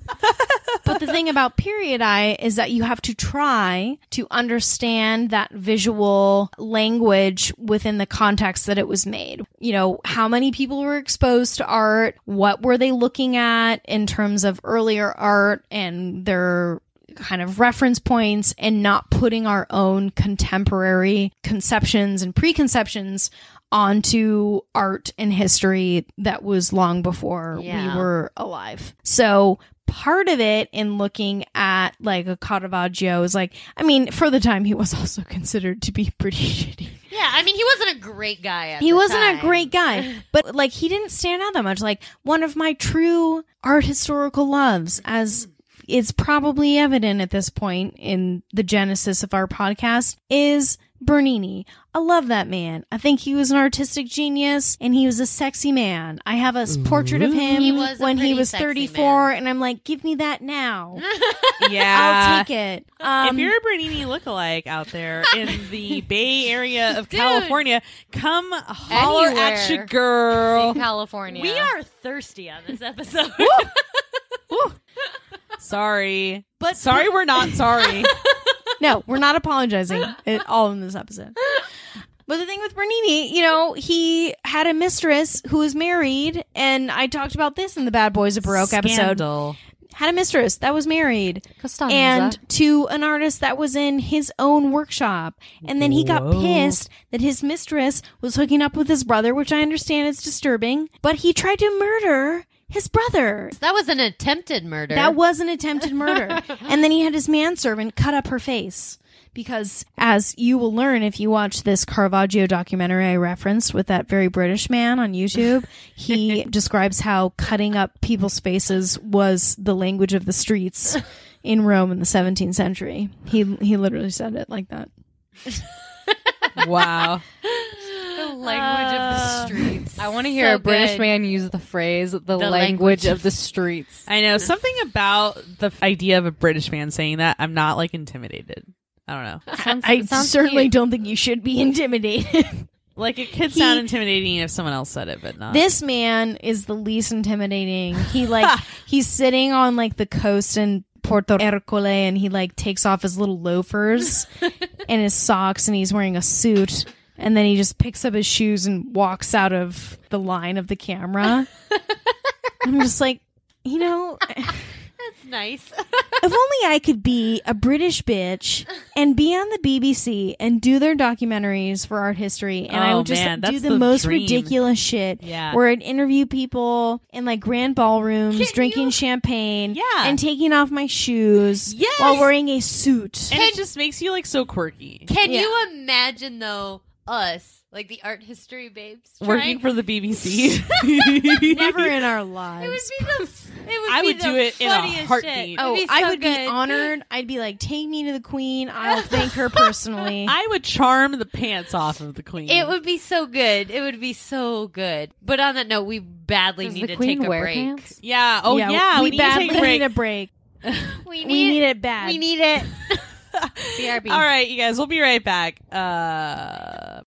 But the thing about periodi is that you have to try to understand that visual language within the context that it was made. You know, how many people were exposed to art? What were they looking at in terms of earlier art and their kind of reference points, and not putting our own contemporary conceptions and preconceptions onto art and history that was long before Yeah. we were alive. So part of it in looking at like a Caravaggio is like, I mean, for the time he was also considered to be pretty shitty. Yeah, I mean, he wasn't a great guy at He the wasn't time. a great guy, but like he didn't stand out that much. Like one of my true art historical loves, as it's probably evident at this point in the genesis of our podcast, is Bernini. I love that man. I think he was an artistic genius and he was a sexy man. I have a s- portrait of him He was a when he pretty was sexy thirty-four man. and I'm like, give me that now. Yeah. I'll take it. Um, if you're a Bernini lookalike out there in the Bay Area of California, come holler at Anywhere. your girl. In California. We are thirsty on this episode. Sorry. But- sorry we're not sorry. No, we're not apologizing at all in this episode. But the thing with Bernini, you know, he had a mistress who was married, and I talked about this in the Bad Boys of Baroque episode. Scandal. Had a mistress that was married, Costanza. and to an artist that was in his own workshop. And then he got Whoa. pissed that his mistress was hooking up with his brother, which I understand is disturbing, but he tried to murder his brother. That was an attempted murder. That was an attempted murder. And then he had his manservant cut up her face. Because, as you will learn if you watch this Caravaggio documentary I referenced with that very British man on YouTube, he describes how cutting up people's faces was the language of the streets in Rome in the seventeenth century. He he literally said it like that. Wow. the language of the streets. I want to hear So a British good. man use the phrase "the, language, language. of the streets." I know something about the idea of a British man saying that. I'm not like intimidated. I don't know. Sounds- I it sounds certainly cute. don't think you should be intimidated. Like it could He- sound intimidating if someone else said it, but not. This man is the least intimidating. He like he's sitting on like the coast in Porto Ercole and he like takes off his little loafers and his socks and he's wearing a suit and then he just picks up his shoes and walks out of the line of the camera. I'm just like, you know, That's nice. if only I could be a British bitch and be on the B B C and do their documentaries for art history, and I Oh, would just man, do that's the, the most dream. ridiculous shit. Yeah. Where I'd interview people in like grand ballrooms, Can drinking you- champagne, Yeah. and taking off my shoes Yes. while wearing a suit. and it just makes you like so quirky. Can Yeah. you imagine though us, like the art history babes, Working trying- for the B B C. Never in our It would lives. be the. It would I be would the do it in a funniest shit. heartbeat. It'd Oh, be I so would good. be honored. I'd be like, take me to the queen. I'll thank her personally. I would charm the pants off of the queen. It would be so good. It would be so good. But on that note, we badly Does need the to queen take a wear break. pants? Yeah. Oh yeah. we, we, need to badly take a break. need a break. We We need it bad. We need it. B R B. All right, you guys. We'll be right back. Uh.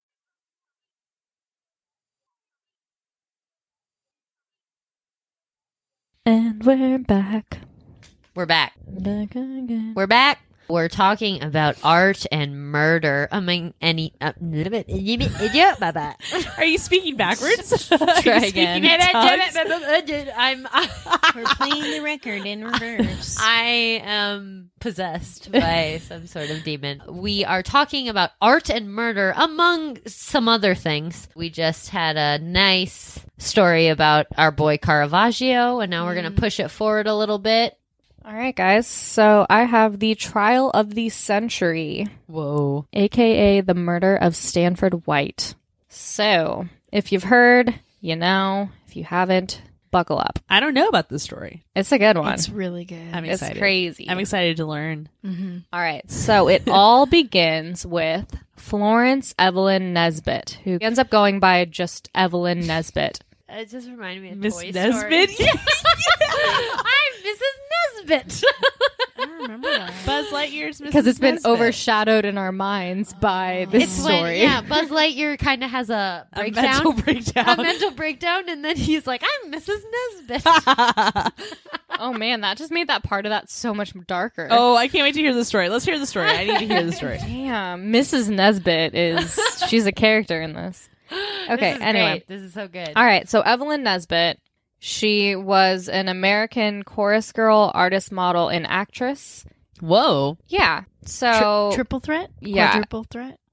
And we're back. We're back. Back again. We're back. We're talking about art and murder among any. Uh, bye-bye. Are you speaking backwards? Try again. I'm. We're playing the record in reverse. I am possessed by some sort of demon. We are talking about art and murder, among some other things. We just had a nice story about our boy Caravaggio, and now we're going to push it forward a little bit. All right, guys. So I have the trial of the century, Whoa. aka the murder of Stanford White. So if you've heard, you know. If you haven't, buckle up. I don't know about this story. It's a good one. It's really good. I'm It's excited. crazy. I'm excited to learn. All right. So it all begins with Florence Evelyn Nesbit, who ends up going by just Evelyn Nesbit. It just reminded me of Miss Toy Nesbit? Story. I'm Missus Nesbit. I don't remember that. Buzz Lightyear's Because it's been Nesbit. overshadowed in our minds by this It's story. when, yeah, Buzz Lightyear kind of has a A breakdown. mental breakdown. a mental breakdown, and then he's like, I'm Missus Nesbit. Oh man, that just made that part of that so much darker. Oh, I can't wait to hear the story. Let's hear the story. I need to hear the story. Damn, Missus Nesbit is she's a character in this. Okay, This is anyway. great. This is so good. All right, so Evelyn Nesbit, she was an American chorus girl, artist, model, and actress. Whoa. Yeah. So Tri- triple threat? Yeah. Quadruple threat?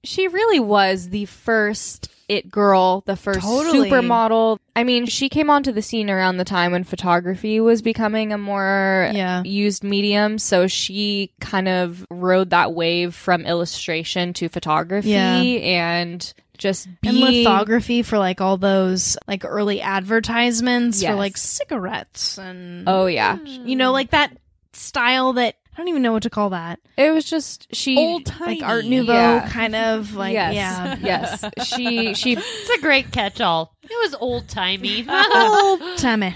she really was the first it girl, the first Totally. supermodel. I mean, she came onto the scene around the time when photography was becoming a more Yeah. used medium. So she kind of rode that wave from illustration to photography Yeah. and just be And lithography for like all those like early advertisements Yes. for like cigarettes and Oh yeah. you know, like that style that I don't even know what to call that. It was just she Old timey. Like Art Nouveau Yeah. kind of like yes. yeah. Yes. She she It's a great catch-all. It was old-timey. Old timey.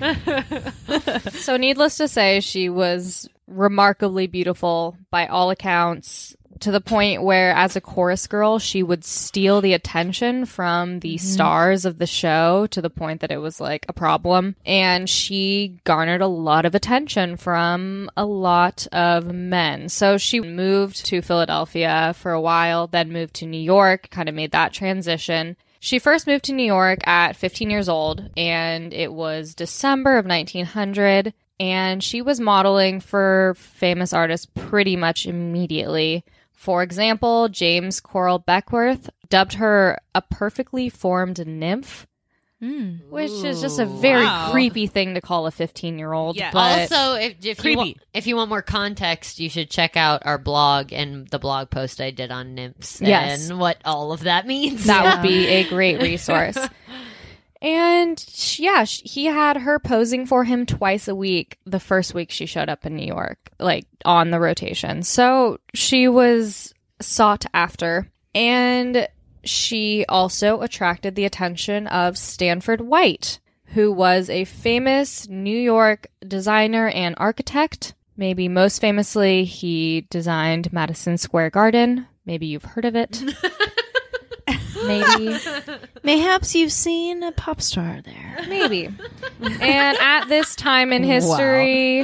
So needless to say, she was remarkably beautiful by all accounts, to the point where as a chorus girl, she would steal the attention from the stars of the show to the point that it was like a problem. And she garnered a lot of attention from a lot of men. So she moved to Philadelphia for a while, then moved to New York, kind of made that transition. She first moved to New York at fifteen years old, and it was December of nineteen hundred, and she was modeling for famous artists pretty much immediately. For example, James Coral Beckworth dubbed her a perfectly formed nymph, which is just a very wow. creepy thing to call a fifteen-year-old. Yeah. But Also, if, if you Creepy. want, if you want more context, you should check out our blog and the blog post I did on nymphs Yes. and what all of that means. that Yeah. would be a great resource. And sh- yeah, sh- he had her posing for him twice a week the first week she showed up in New York, like on the rotation. So she was sought after. And she also attracted the attention of Stanford White, who was a famous New York designer and architect. Maybe most famously, he designed Madison Square Garden. Maybe you've heard of it. Maybe. Mayhaps you've seen a pop star there. Maybe. And at this time in history,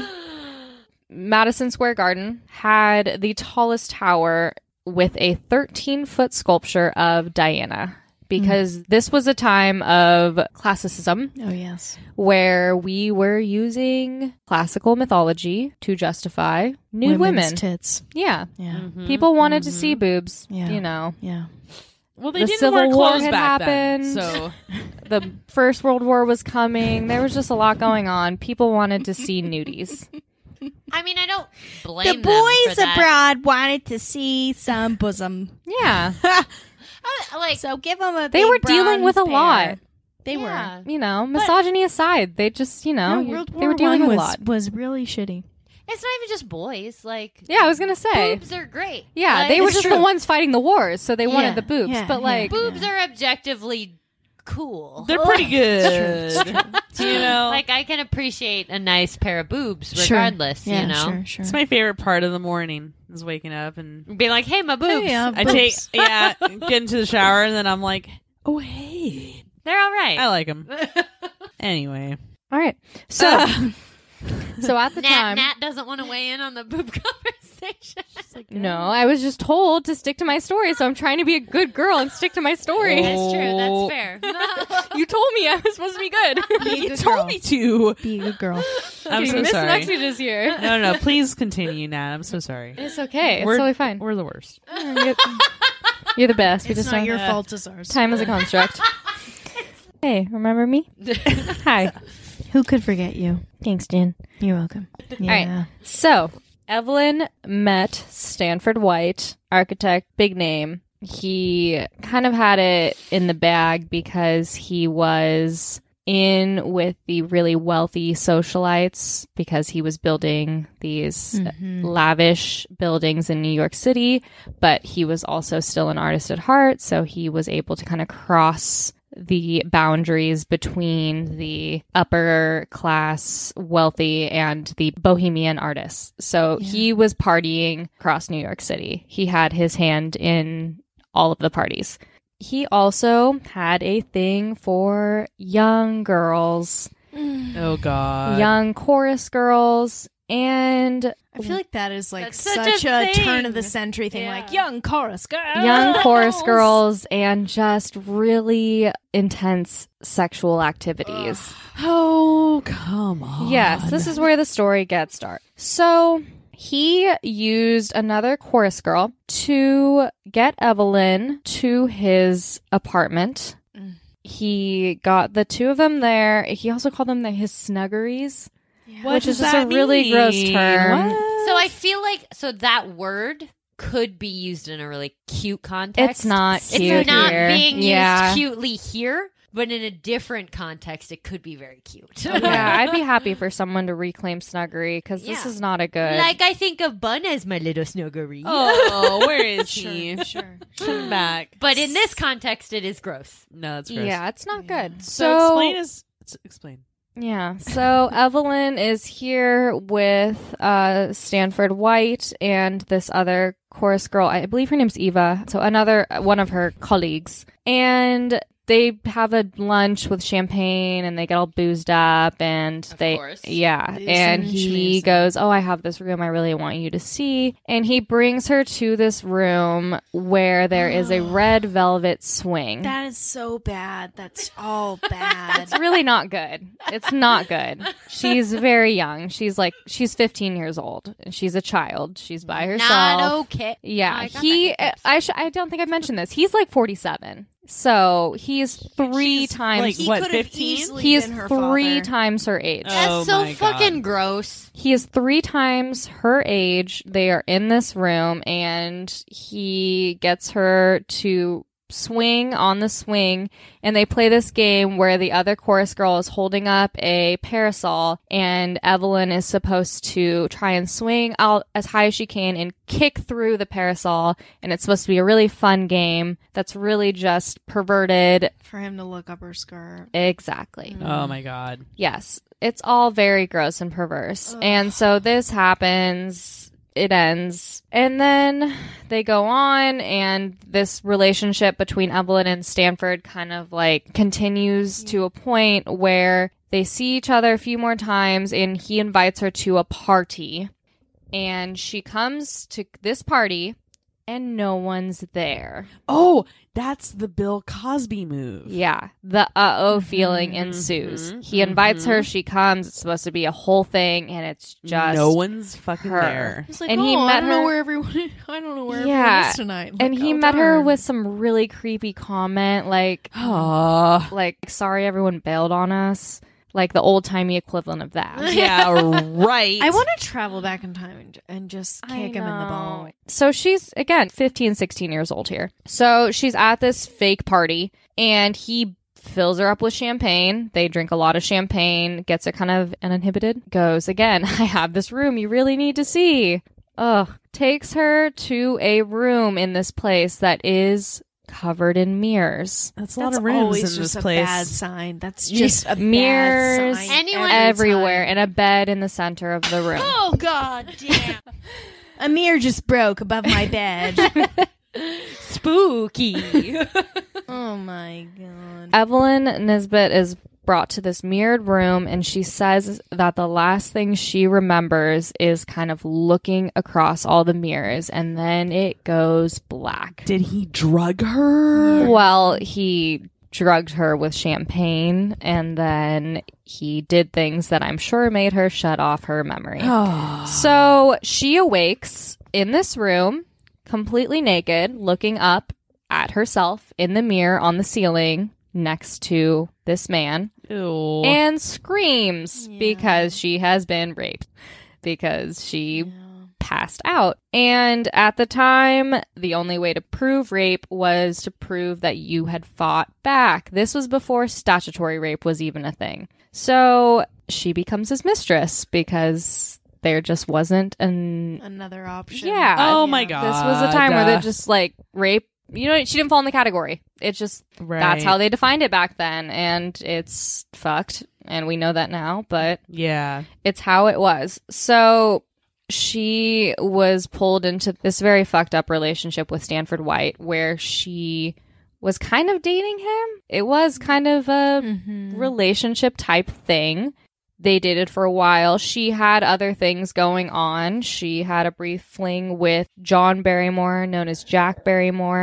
Madison Square Garden had the tallest tower with a thirteen-foot sculpture of Diana. Because this was a time of classicism Oh yes. where we were using classical mythology to justify nude Women's women. tits. Yeah. Yeah. People wanted to see boobs, Yeah. you know. Yeah. Well, they The didn't Civil wear War clothes had back happened. then, so The First World War was coming. There was just a lot going on. People wanted to see nudies. I mean, I don't blame The them boys for that. abroad wanted to see some bosom. Yeah. I, like, So give them a They big were dealing with a bronze lot. pair. They yeah. You know, misogyny aside, they just, you know, were. you- World they War were dealing One with a was, lot. was really shitty. It's not even just boys. Like, Yeah, I was going to say. boobs are great. Yeah, Like, they were it's just true. the ones fighting the wars, so they Yeah, wanted the boobs. yeah, but, yeah. like, Boobs are objectively cool. they're pretty good. You know, Like, I can appreciate a nice pair of boobs Sure. regardless, Yeah, you know? sure, sure. it's my favorite part of the morning is waking up and Be like, hey, my boobs. Hey, uh, I take boobs. yeah, get into the shower and then I'm like, oh hey, They're all right. I like them. Anyway, all right. So, so at the Nat, time. Nat doesn't want to weigh in on the boob conversation. No, I was just told to stick to my story, so I'm trying to be a good girl and stick to my story. That's true. Oh. That's fair. You told me I was supposed to be good. you told me to. Be a good girl. I'm so Miss sorry. Messages here. No, no, please continue, Nat. I'm so sorry. It's okay. It's We're- totally fine. We're the worst. You're, you're the best. We It's just not don't- your Yeah. fault, it's ours. Time is a construct. Hey, remember me? Hi. Who could forget you? Thanks, Jen. You're welcome. Yeah. right. So, Evelyn met Stanford White, architect, big name. He kind of had it in the bag because he was in with the really wealthy socialites because he was building these lavish buildings in New York City, but he was also still an artist at heart, so he was able to kind of cross the boundaries between the upper class wealthy and the bohemian artists. So he was partying across New York City. He had his hand in all of the parties. He also had a thing for young girls, Oh God. young chorus girls, and I feel like that is like That's such, such a a, turn thing. of the century thing. Yeah. Like young chorus girls. young chorus girls, and just really intense sexual activities. Oh come on. Yes, this is where the story gets started. So he used another chorus girl to get Evelyn to his apartment. Mm. He got the two of them there. He also called them the, his snuggeries, yeah. which is just a mean? really gross term. What? So I feel like, so that word could be used in a really cute context. It's not cute It's not here. being used yeah. cutely here. But in a different context, it could be very cute. Yeah, I'd be happy for someone to reclaim snuggery because yeah. this is not a good. Like I think of Bun as my little snuggery. Oh, where is sure, he? Sure, Come back. But in this context, it is gross. No, it's gross. Yeah, it's not yeah. good. So, So, explain is explain. Yeah, so Evelyn is here with uh, Stanford White and this other chorus girl. I believe her name's Eva. So another one of her colleagues, and they have a lunch with champagne and they get all boozed up and of they course. yeah Booze and and he schmoozing. goes, oh, I have this room I really want you to see, and he brings her to this room where there is a red velvet swing. That is so bad. That's all bad. It's really not good. It's not good. She's very young. She's like she's fifteen years old and she's a child. She's by herself. Not okay. Yeah, I got he. that hiccups. I sh- I don't think I've mentioned this. He's like forty-seven, so he's three She's times. like, He what, could have fifteen? easily he is been her three father. times her age. That's Oh so my fucking God. gross. He is three times her age. They are in this room, and he gets her to swing on the swing, and they play this game where the other chorus girl is holding up a parasol, and Evelyn is supposed to try and swing out as high as she can and kick through the parasol, and it's supposed to be a really fun game that's really just perverted. For him to look up her skirt. Exactly. Oh my God. Yes, it's all very gross and perverse. And so this happens, it ends, and then they go on, and this relationship between Evelyn and Stanford kind of like continues to a point where they see each other a few more times, and he invites her to a party, and she comes to this party, and no one's there. Oh, that's the Bill Cosby move. Yeah, the uh-oh feeling Mhm, ensues. mhm, He invites her, mhm. she comes, it's supposed to be a whole thing, and it's just no one's fucking her. there. He's like, And oh, he I met don't know her- where everyone. I don't know where Yeah. everyone is tonight. And Like, he oh, met her darn. with some really creepy comment, like, Oh, like, sorry everyone bailed on us. Like the old-timey equivalent of that. yeah, right. I want to travel back in time and, and just I kick him in the know. ball. So she's, again, fifteen, sixteen years old here. So she's at this fake party, and he fills her up with champagne. They drink a lot of champagne, gets her kind of uninhibited, goes, again, I have this room you really need to see. Ugh. Takes her to a room in this place that is covered in mirrors. That's a lot That's of rooms always in just this a place. bad sign. That's Yeah. just a Mirrors bad sign. Anyone- every Everywhere, time. and a bed in the center of the room. Oh god damn. A mirror just broke above my bed. Spooky. Oh my god. Evelyn Nisbet is brought to this mirrored room, and she says that the last thing she remembers is kind of looking across all the mirrors, and then it goes black. Did he drug her? Well, he drugged her with champagne, and then he did things that I'm sure made her shut off her memory. Oh. So she awakes in this room, completely naked, looking up at herself in the mirror on the ceiling next to this man, Ew. and screams Yeah. because she has been raped, because she passed out. And at the time, the only way to prove rape was to prove that you had fought back. This was before statutory rape was even a thing. So she becomes his mistress because there just wasn't an... Another option. Yeah. Oh Yeah. my god. This was a time where they just like rape. You know, she didn't fall in the category. It's just Right. that's how they defined it back then, and it's fucked, and we know that now. But Yeah. it's how it was. So she was pulled into this very fucked up relationship with Stanford White, where she was kind of dating him. It was kind of a Mm-hmm. relationship type thing. They dated for a while. She had other things going on. She had a brief fling with John Barrymore, known as Jack Barrymore.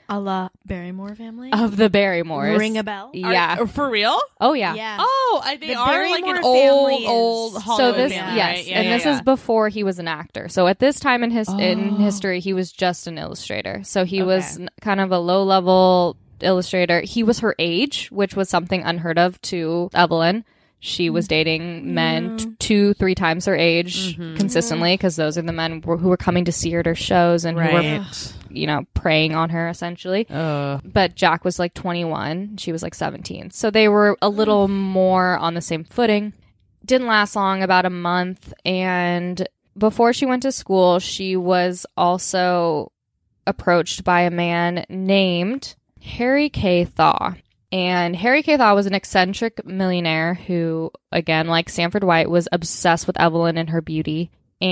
A la Barrymore family? of the Barrymores. Ring a bell? Yeah. Are- for real? Oh, yeah. Yeah. Oh, I, they The are like Barrymore an family old, is- old So So Hollywood this, family, yes, right? Yeah, and yeah, this yeah. is before he was an actor. So at this time in his in Oh. history, he was just an illustrator. So he Okay. was n- kind of a low level illustrator. He was her age, which was something unheard of to Evelyn. She was dating men t- two, three times her age Mhm. consistently because those are the men who who were coming to see her at her shows and who were, Right. you know, preying on her essentially. Uh, But Jack was like twenty-one. She was like seventeen. So they were a little more on the same footing. Didn't last long, about a month. And before she went to school, she was also approached by a man named Harry K. Thaw. And Harry K. Thaw was an eccentric millionaire who, again, like Stanford White, was obsessed with Evelyn and her beauty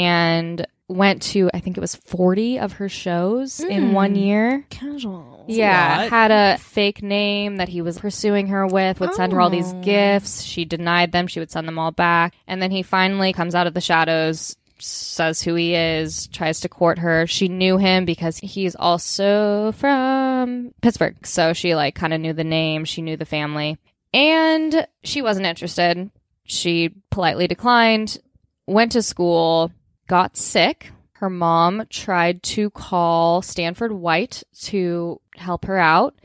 and went to, I think it was forty of her shows in Mm. one year. Casual. Yeah, lot. had a fake name that he was pursuing her with, would send her all these Oh. gifts. She denied them. She would send them all back. And then he finally comes out of the shadows, says who he is, tries to court her. She knew him because he's also from Pittsburgh. So she like kind of knew the name. She knew the family. And she wasn't interested. She politely declined, went to school, got sick. Her mom tried to call Stanford White to help her out,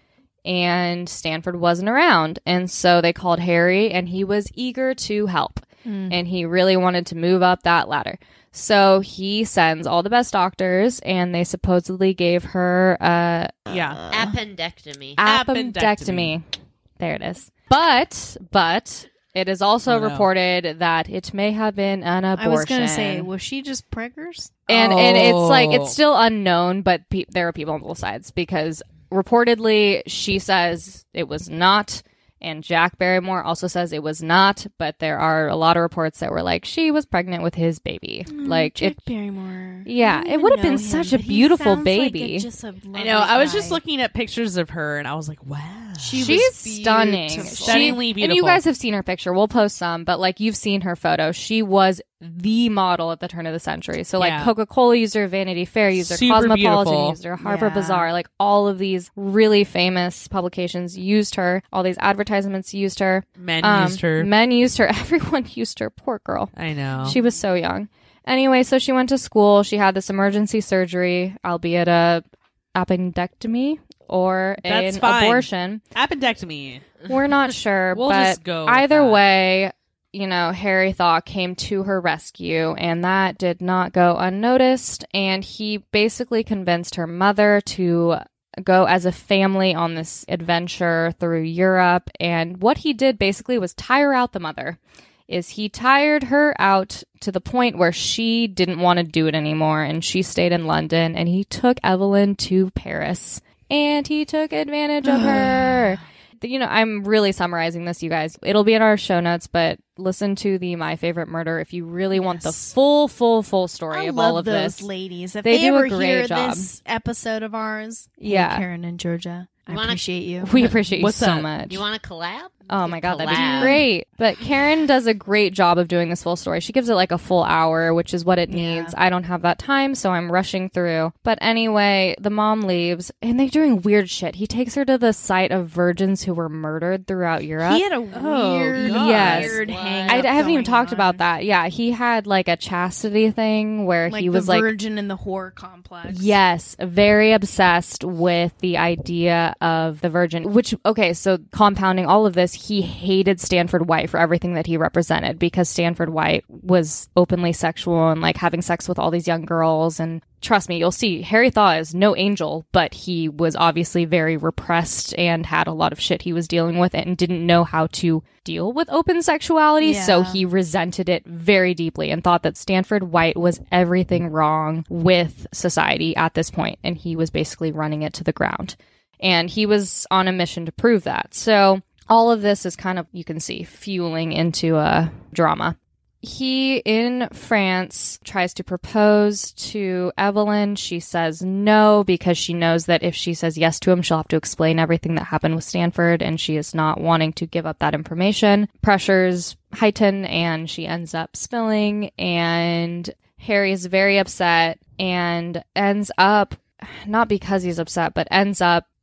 and Stanford wasn't around. And so they called Harry, and he was eager to help. Mm. And he really wanted to move up that ladder. So he sends all the best doctors, and they supposedly gave her a yeah. Appendectomy. appendectomy. Appendectomy. There it is. But, but it is also Oh, no. reported that it may have been an abortion. I was going to say, was she just preggers? and and it's like Oh. it's still unknown, but pe- there are people on both sides because reportedly she says it was not, and Jack Barrymore also says it was not. But there are a lot of reports that were like she was pregnant with his baby. like Jack it, Barrymore. Yeah, I don't it would have even been know such him, a but he beautiful sounds like baby. a- just a I know. I was just lovely looking at pictures of her, and I was like, wow. She She's was stunning. beautiful. She- Stunningly And beautiful. you guys have seen her picture. We'll post some, but like you've seen her photo. She was the model at the turn of the century. So like Yeah. Coca-Cola used her, Vanity Fair used her, Super Cosmopolitan beautiful. used her, Harper's Yeah. Bazaar, like all of these really famous publications used her. All these advertisements used her. Men Um, used her. Men used her. Everyone used her. Poor girl. I know. She was so young. Anyway, so she went to school. She had this emergency surgery, albeit a appendectomy or That's an fine. abortion. Appendectomy. We're not sure, We'll but just go with either that. way, you know, Harry Thaw came to her rescue, and that did not go unnoticed. And he basically convinced her mother to go as a family on this adventure through Europe. And what he did basically was tire out the mother. Is he tired her out to the point where she didn't want to do it anymore, and she stayed in London, and he took Evelyn to Paris, and he took advantage of her. You know, I'm really summarizing this, you guys. It'll be in our show notes, but listen to the My Favorite Murder if you really want the Yes. full, full, full story I of love all of those this. ladies. If They they, do a ever great hear job. this episode of ours, hey, Yeah. Karen and Georgia, I Wanna- appreciate you. We appreciate you What's so that? much. You want to collab? Oh We my can god, that'd be collab. great. But Karen does a great job of doing this full story. She gives it like a full hour, which is what it needs. I don't have that time, so I'm rushing through. But anyway, the mom leaves, and they're doing weird shit. He takes her to the site of virgins who were murdered throughout Europe. He had a Oh, weird, God. Yes. weird What? hang. I, I haven't even talked about that. Yeah, he had like a chastity thing where Like he was the like, virgin in the whore complex. yes, very obsessed with the idea of the virgin, which, okay, so compounding all of this, he hated Stanford White for everything that he represented because Stanford White was openly sexual and like having sex with all these young girls. And trust me, you'll see Harry Thaw is no angel, but he was obviously very repressed and had a lot of shit he was dealing with and didn't know how to deal with open sexuality. So Yeah. he resented it very deeply and thought that Stanford White was everything wrong with society at this point, and he was basically running it to the ground. And he was on a mission to prove that. So all of this is kind of, you can see, fueling into a drama. He, in France, tries to propose to Evelyn. She says no because she knows that if she says yes to him, she'll have to explain everything that happened with Stanford, and she is not wanting to give up that information. Pressures heighten, and she ends up spilling, and Harry is very upset and ends up, not because he's upset, but ends up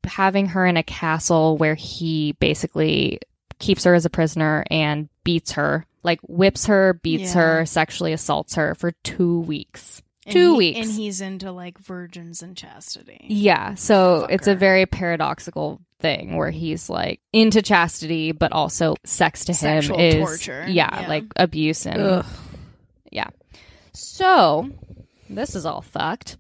having her in a castle where he basically keeps her as a prisoner and beats her, like whips her, beats Yeah. her, sexually assaults her for two weeks. And two he- weeks. And he's into like virgins and chastity. Yeah, so it's a Fucker. very paradoxical thing where he's like into chastity, but also sex to Sexual him is torture. Yeah, Yeah. like abuse and Ugh. yeah. So this is all fucked.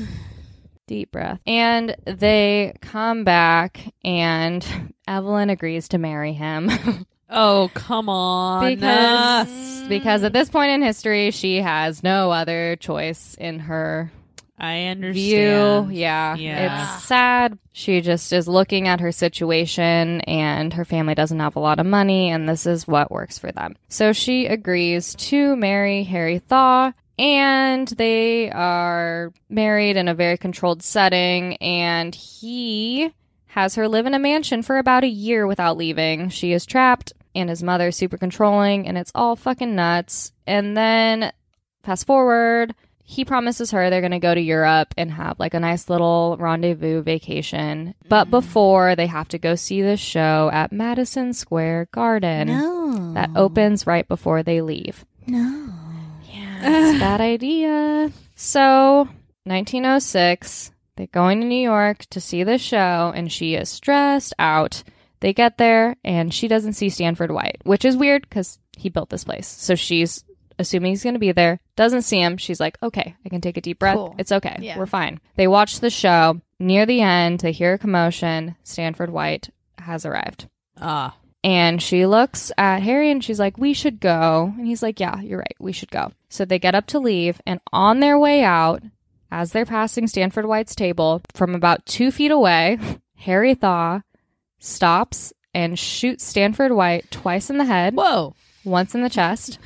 Deep breath. And they come back, and Evelyn agrees to marry him Oh, come on. because because at this point in history, she has no other choice in her I view. understand. Yeah, Yeah. it's sad. She just is looking at her situation, and her family doesn't have a lot of money, and this is what works for them. So she agrees to marry Harry Thaw, and they are married in a very controlled setting, and he has her live in a mansion for about a year without leaving. She is trapped, and his mother is super controlling, and it's all fucking nuts. And then, fast forward, he promises her they're going to go to Europe and have like a nice little rendezvous vacation. But before, they have to go see the show at Madison Square Garden. No. That opens right before they leave. No. It's a bad idea. So, nineteen oh six, they're going to New York to see the show, and she is stressed out. They get there, and she doesn't see Stanford White, which is weird because he built this place. So she's assuming he's going to be there, doesn't see him. She's like, okay, I can take a deep breath. Cool. It's okay. Yeah. We're fine. They watch the show. Near the end, they hear a commotion. Stanford White has arrived. Ah. And she looks at Harry and she's like, we should go. And he's like, yeah, you're right. We should go. So they get up to leave. And on their way out, as they're passing Stanford White's table, from about two feet away, Harry Thaw stops and shoots Stanford White twice in the head, Whoa. once in the chest,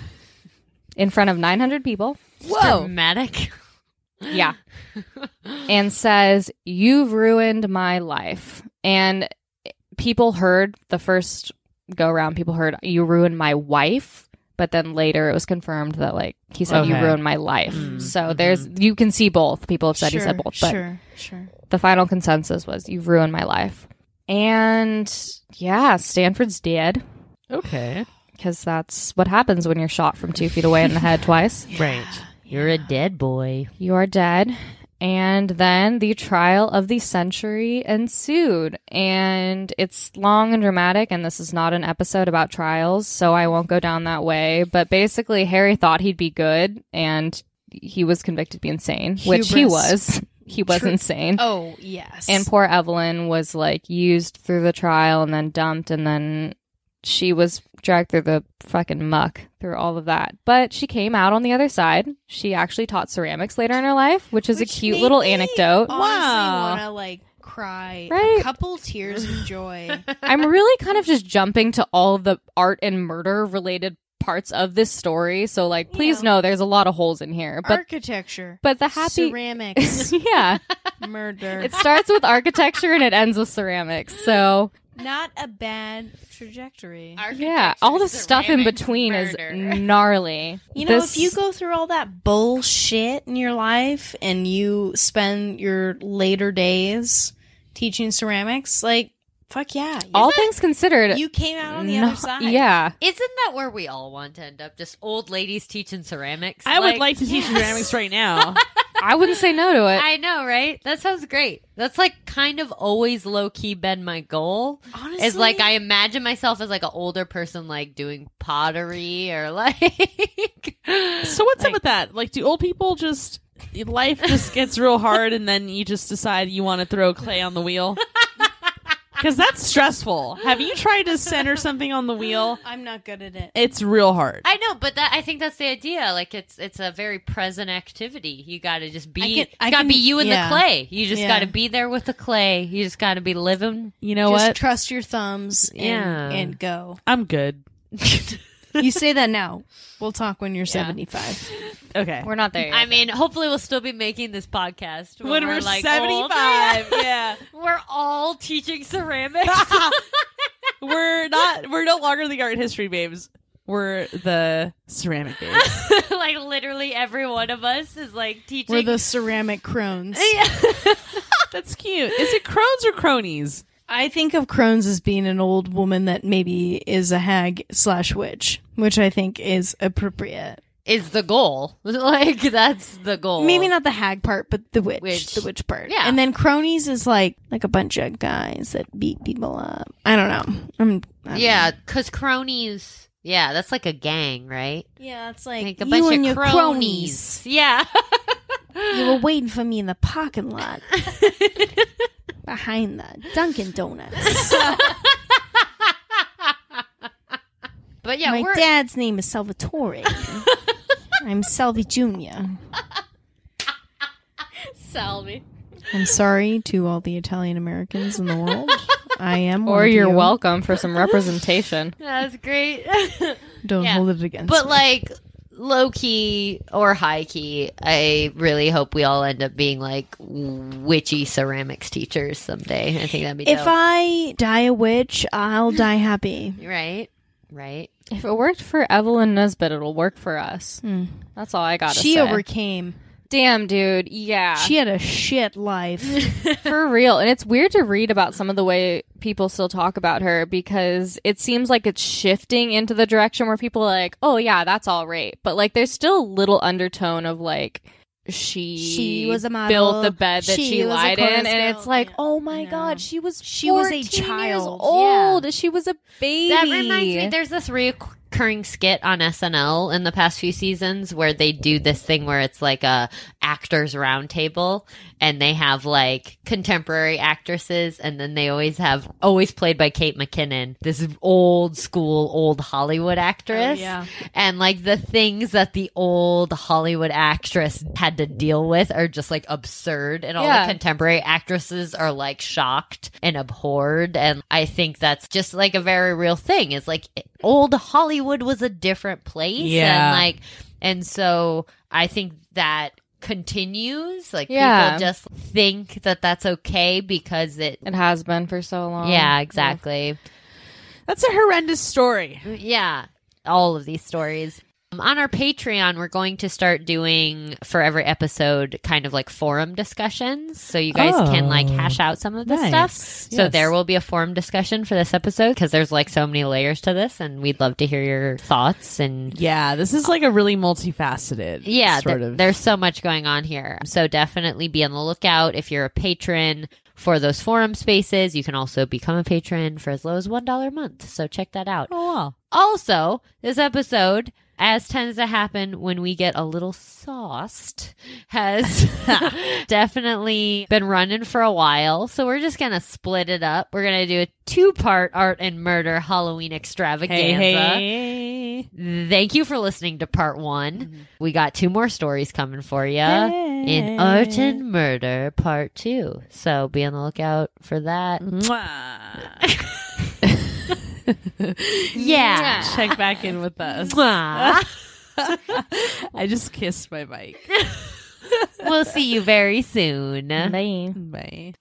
in front of nine hundred people. Whoa. Dramatic. Yeah. And says, you've ruined my life. And people heard the first go around, people heard, you ruined my wife. But then later it was confirmed that, like, he said, you Okay. ruined my life. Mm, So there's, you can see both. People have said he Sure, said both. But sure, sure. the final consensus was, you've ruined my life. And yeah, Stanford's dead. Okay. Because that's what happens when you're shot from two feet away in the head twice. Right. You're a dead boy. You are dead. And then the trial of the century ensued. And it's long and dramatic, and this is not an episode about trials, so I won't go down that way. But basically, Harry thought he'd be good, and he was convicted to be insane, which he Hubris. was. He was True. insane. Oh, yes. And poor Evelyn was, like, used through the trial and then dumped, and then she was dragged through the fucking muck through all of that. But she came out on the other side. She actually taught ceramics later in her life, which is Which a cute made little me anecdote. honestly Wow. want to like cry Right? a couple tears of joy. I'm really kind of just jumping to all of the art and murder related parts of this story. So, like, please Yeah. know there's a lot of holes in here. But Architecture, but the happy ceramics, yeah, murder. it starts with architecture and it ends with ceramics. So Not a bad trajectory. yeah, all the stuff in between is gnarly. You know, This- if you go through all that bullshit in your life and you spend your later days teaching ceramics, like, fuck yeah. You, all things considered, you came out on the no- other side. yeah. Isn't that where we all want to end up? Just old ladies teaching ceramics? I would like to teach yes. ceramics right now. I wouldn't say no to it. I know, right? That sounds great. That's like kind of always low key been my goal. Honestly, Is like I imagine myself as like an older person, like doing pottery or like. So what's up Like- with that? Like, do old people just life just gets real hard, and then you just decide you want to throw clay on the wheel? Because that's stressful. Have you tried to center something on the wheel? I'm not good at it. It's real hard. I know, but that I think that's the idea. Like it's it's a very present activity. You got to just be. I can- It's I got to can- be you and yeah. the clay. You just Yeah. got to be there with the clay. You just got to be living. You know Just what? trust your thumbs and, Yeah. and go. I'm good. You say that now. We'll talk when you're seventy-five. Okay. We're not there yet. I mean, hopefully we'll still be making this podcast when we're, like seventy-five, old. yeah. We're all teaching ceramics. We're not. We're no longer the art history babes. We're the ceramic babes. Like literally every one of us is like teaching. We're the ceramic crones. Yeah. That's cute. Is it crones or cronies? I think of crones as being an old woman that maybe is a hag slash witch, which I think is appropriate. Is the goal. Like, that's the goal. Maybe not the hag part, but the witch, Witch. the witch part. Yeah. And then cronies is like like a bunch of guys that beat people up. I don't know. I'm, I don't Yeah, know. because cronies, yeah, that's like a gang, right? Yeah, it's like, Like a you bunch and of your cronies. cronies. Yeah. You were waiting for me in the parking lot behind the Dunkin' Donuts. But yeah, My we're... dad's name is Salvatore. I'm Salvi Junior Salvi. I'm sorry to all the Italian Americans in the world. I am one Or of you're you. welcome for some representation. That's great. Don't Yeah. hold it against But me. like low key or high key, I really hope we all end up being like witchy ceramics teachers someday. I think that'd be If dope. I die a witch, I'll die happy. Right? Right? If it worked for Evelyn Nesbit, it'll work for us. Hmm. That's all I gotta She say. overcame. Damn, dude. Yeah. She had a shit life. For real. And it's weird to read about some of the way people still talk about her because it seems like it's shifting into the direction where people are like, oh, yeah, that's all right. But like there's still a little undertone of like, she, She was a model. built the bed that She she, was a lied in. chorus And girl. it's like, Yeah. oh my No. God, she was She was a fourteen years child. old. She was a baby. That reminds me, there's this reoccurring skit on S N L in the past few seasons where they do this thing where it's like a actors roundtable and they have like contemporary actresses and then they always have, always played by Kate McKinnon, this old school, old Hollywood actress. Oh, yeah. And like the things that the old Hollywood actress had to deal with are just like absurd. And all Yeah. the contemporary actresses are like shocked and abhorred. And I think that's just like a very real thing. It's like old Hollywood was a different place. Yeah. And like, and so I think that continues. Like Yeah. people just think that that's okay because it, It has been for so long. yeah, exactly. That's a horrendous story. Yeah, all of these stories. Um, on our Patreon, we're going to start doing, for every episode, kind of like forum discussions. So you guys can like Oh, hash out some of this nice. stuff. So Yes. there will be a forum discussion for this episode because there's like so many layers to this and we'd love to hear your thoughts. And Yeah, this is like a really multifaceted yeah, sort th- of. there's so much going on here. So definitely be on the lookout if you're a patron for those forum spaces. You can also become a patron for as low as one dollar a month. So check that out. Oh, wow. Also, this episode, as tends to happen when we get a little sauced, has definitely been running for a while. So we're just going to split it up. We're going to do a two-part Art and Murder Halloween extravaganza. Hey, hey. Thank you for listening to part one. Mm-hmm. We got two more stories coming for you in Art and Murder part two. So be on the lookout for that. Mwah. Yeah. Check back in with us. Mwah. I just kissed my mic. We'll see you very soon. Bye. Bye.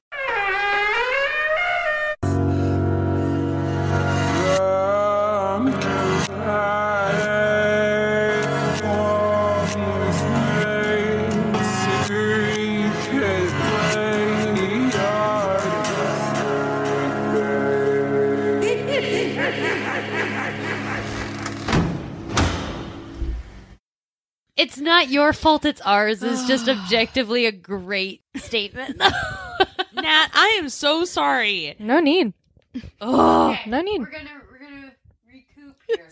It's not your fault, it's ours. It's just objectively a great statement. Nat, I am so sorry. No need. Oh, No need. We're gonna we're gonna recoup here.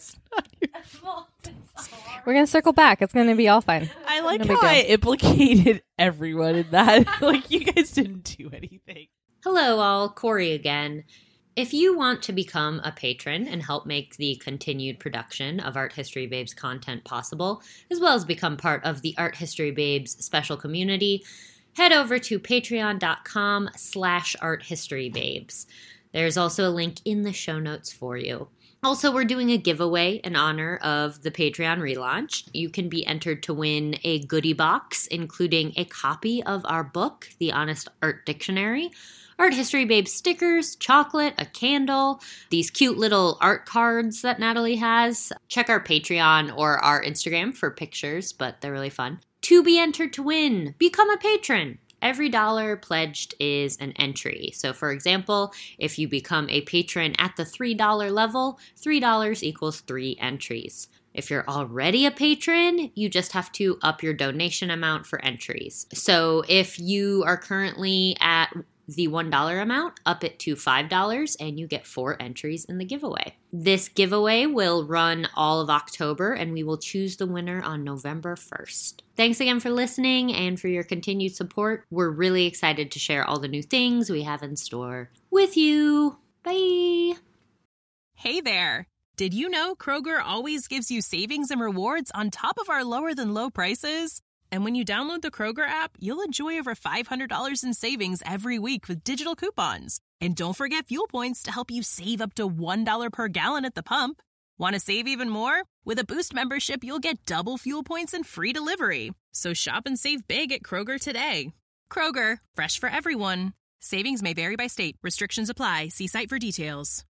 We're going to circle back. It's going to be all fine. I like No big how I deal. implicated everyone in that. Like, you guys didn't do anything. Hello, all. Corey again. If you want to become a patron and help make the continued production of Art History Babes content possible, as well as become part of the Art History Babes special community, head over to patreon.com slash arthistorybabes. There's also a link in the show notes for you. Also, we're doing a giveaway in honor of the Patreon relaunch. You can be entered to win a goodie box, including a copy of our book, The Honest Art Dictionary, Art History Babe stickers, chocolate, a candle, these cute little art cards that Natalie has. Check our Patreon or our Instagram for pictures, but they're really fun. To be entered to win, become a patron. Every dollar pledged is an entry. So for example, if you become a patron at the three dollar level, three dollars equals three entries. If you're already a patron, you just have to up your donation amount for entries. So if you are currently at the one dollar amount, up it to five dollars and you get four entries in the giveaway. This giveaway will run all of October and we will choose the winner on November first. Thanks again for listening and for your continued support. We're really excited to share all the new things we have in store with you. Bye! Hey there! Did you know Kroger always gives you savings and rewards on top of our lower than low prices? And when you download the Kroger app, you'll enjoy over five hundred dollars in savings every week with digital coupons. And don't forget fuel points to help you save up to one dollar per gallon at the pump. Want to save even more? With a Boost membership, you'll get double fuel points and free delivery. So shop and save big at Kroger today. Kroger, fresh for everyone. Savings may vary by state. Restrictions apply. See site for details.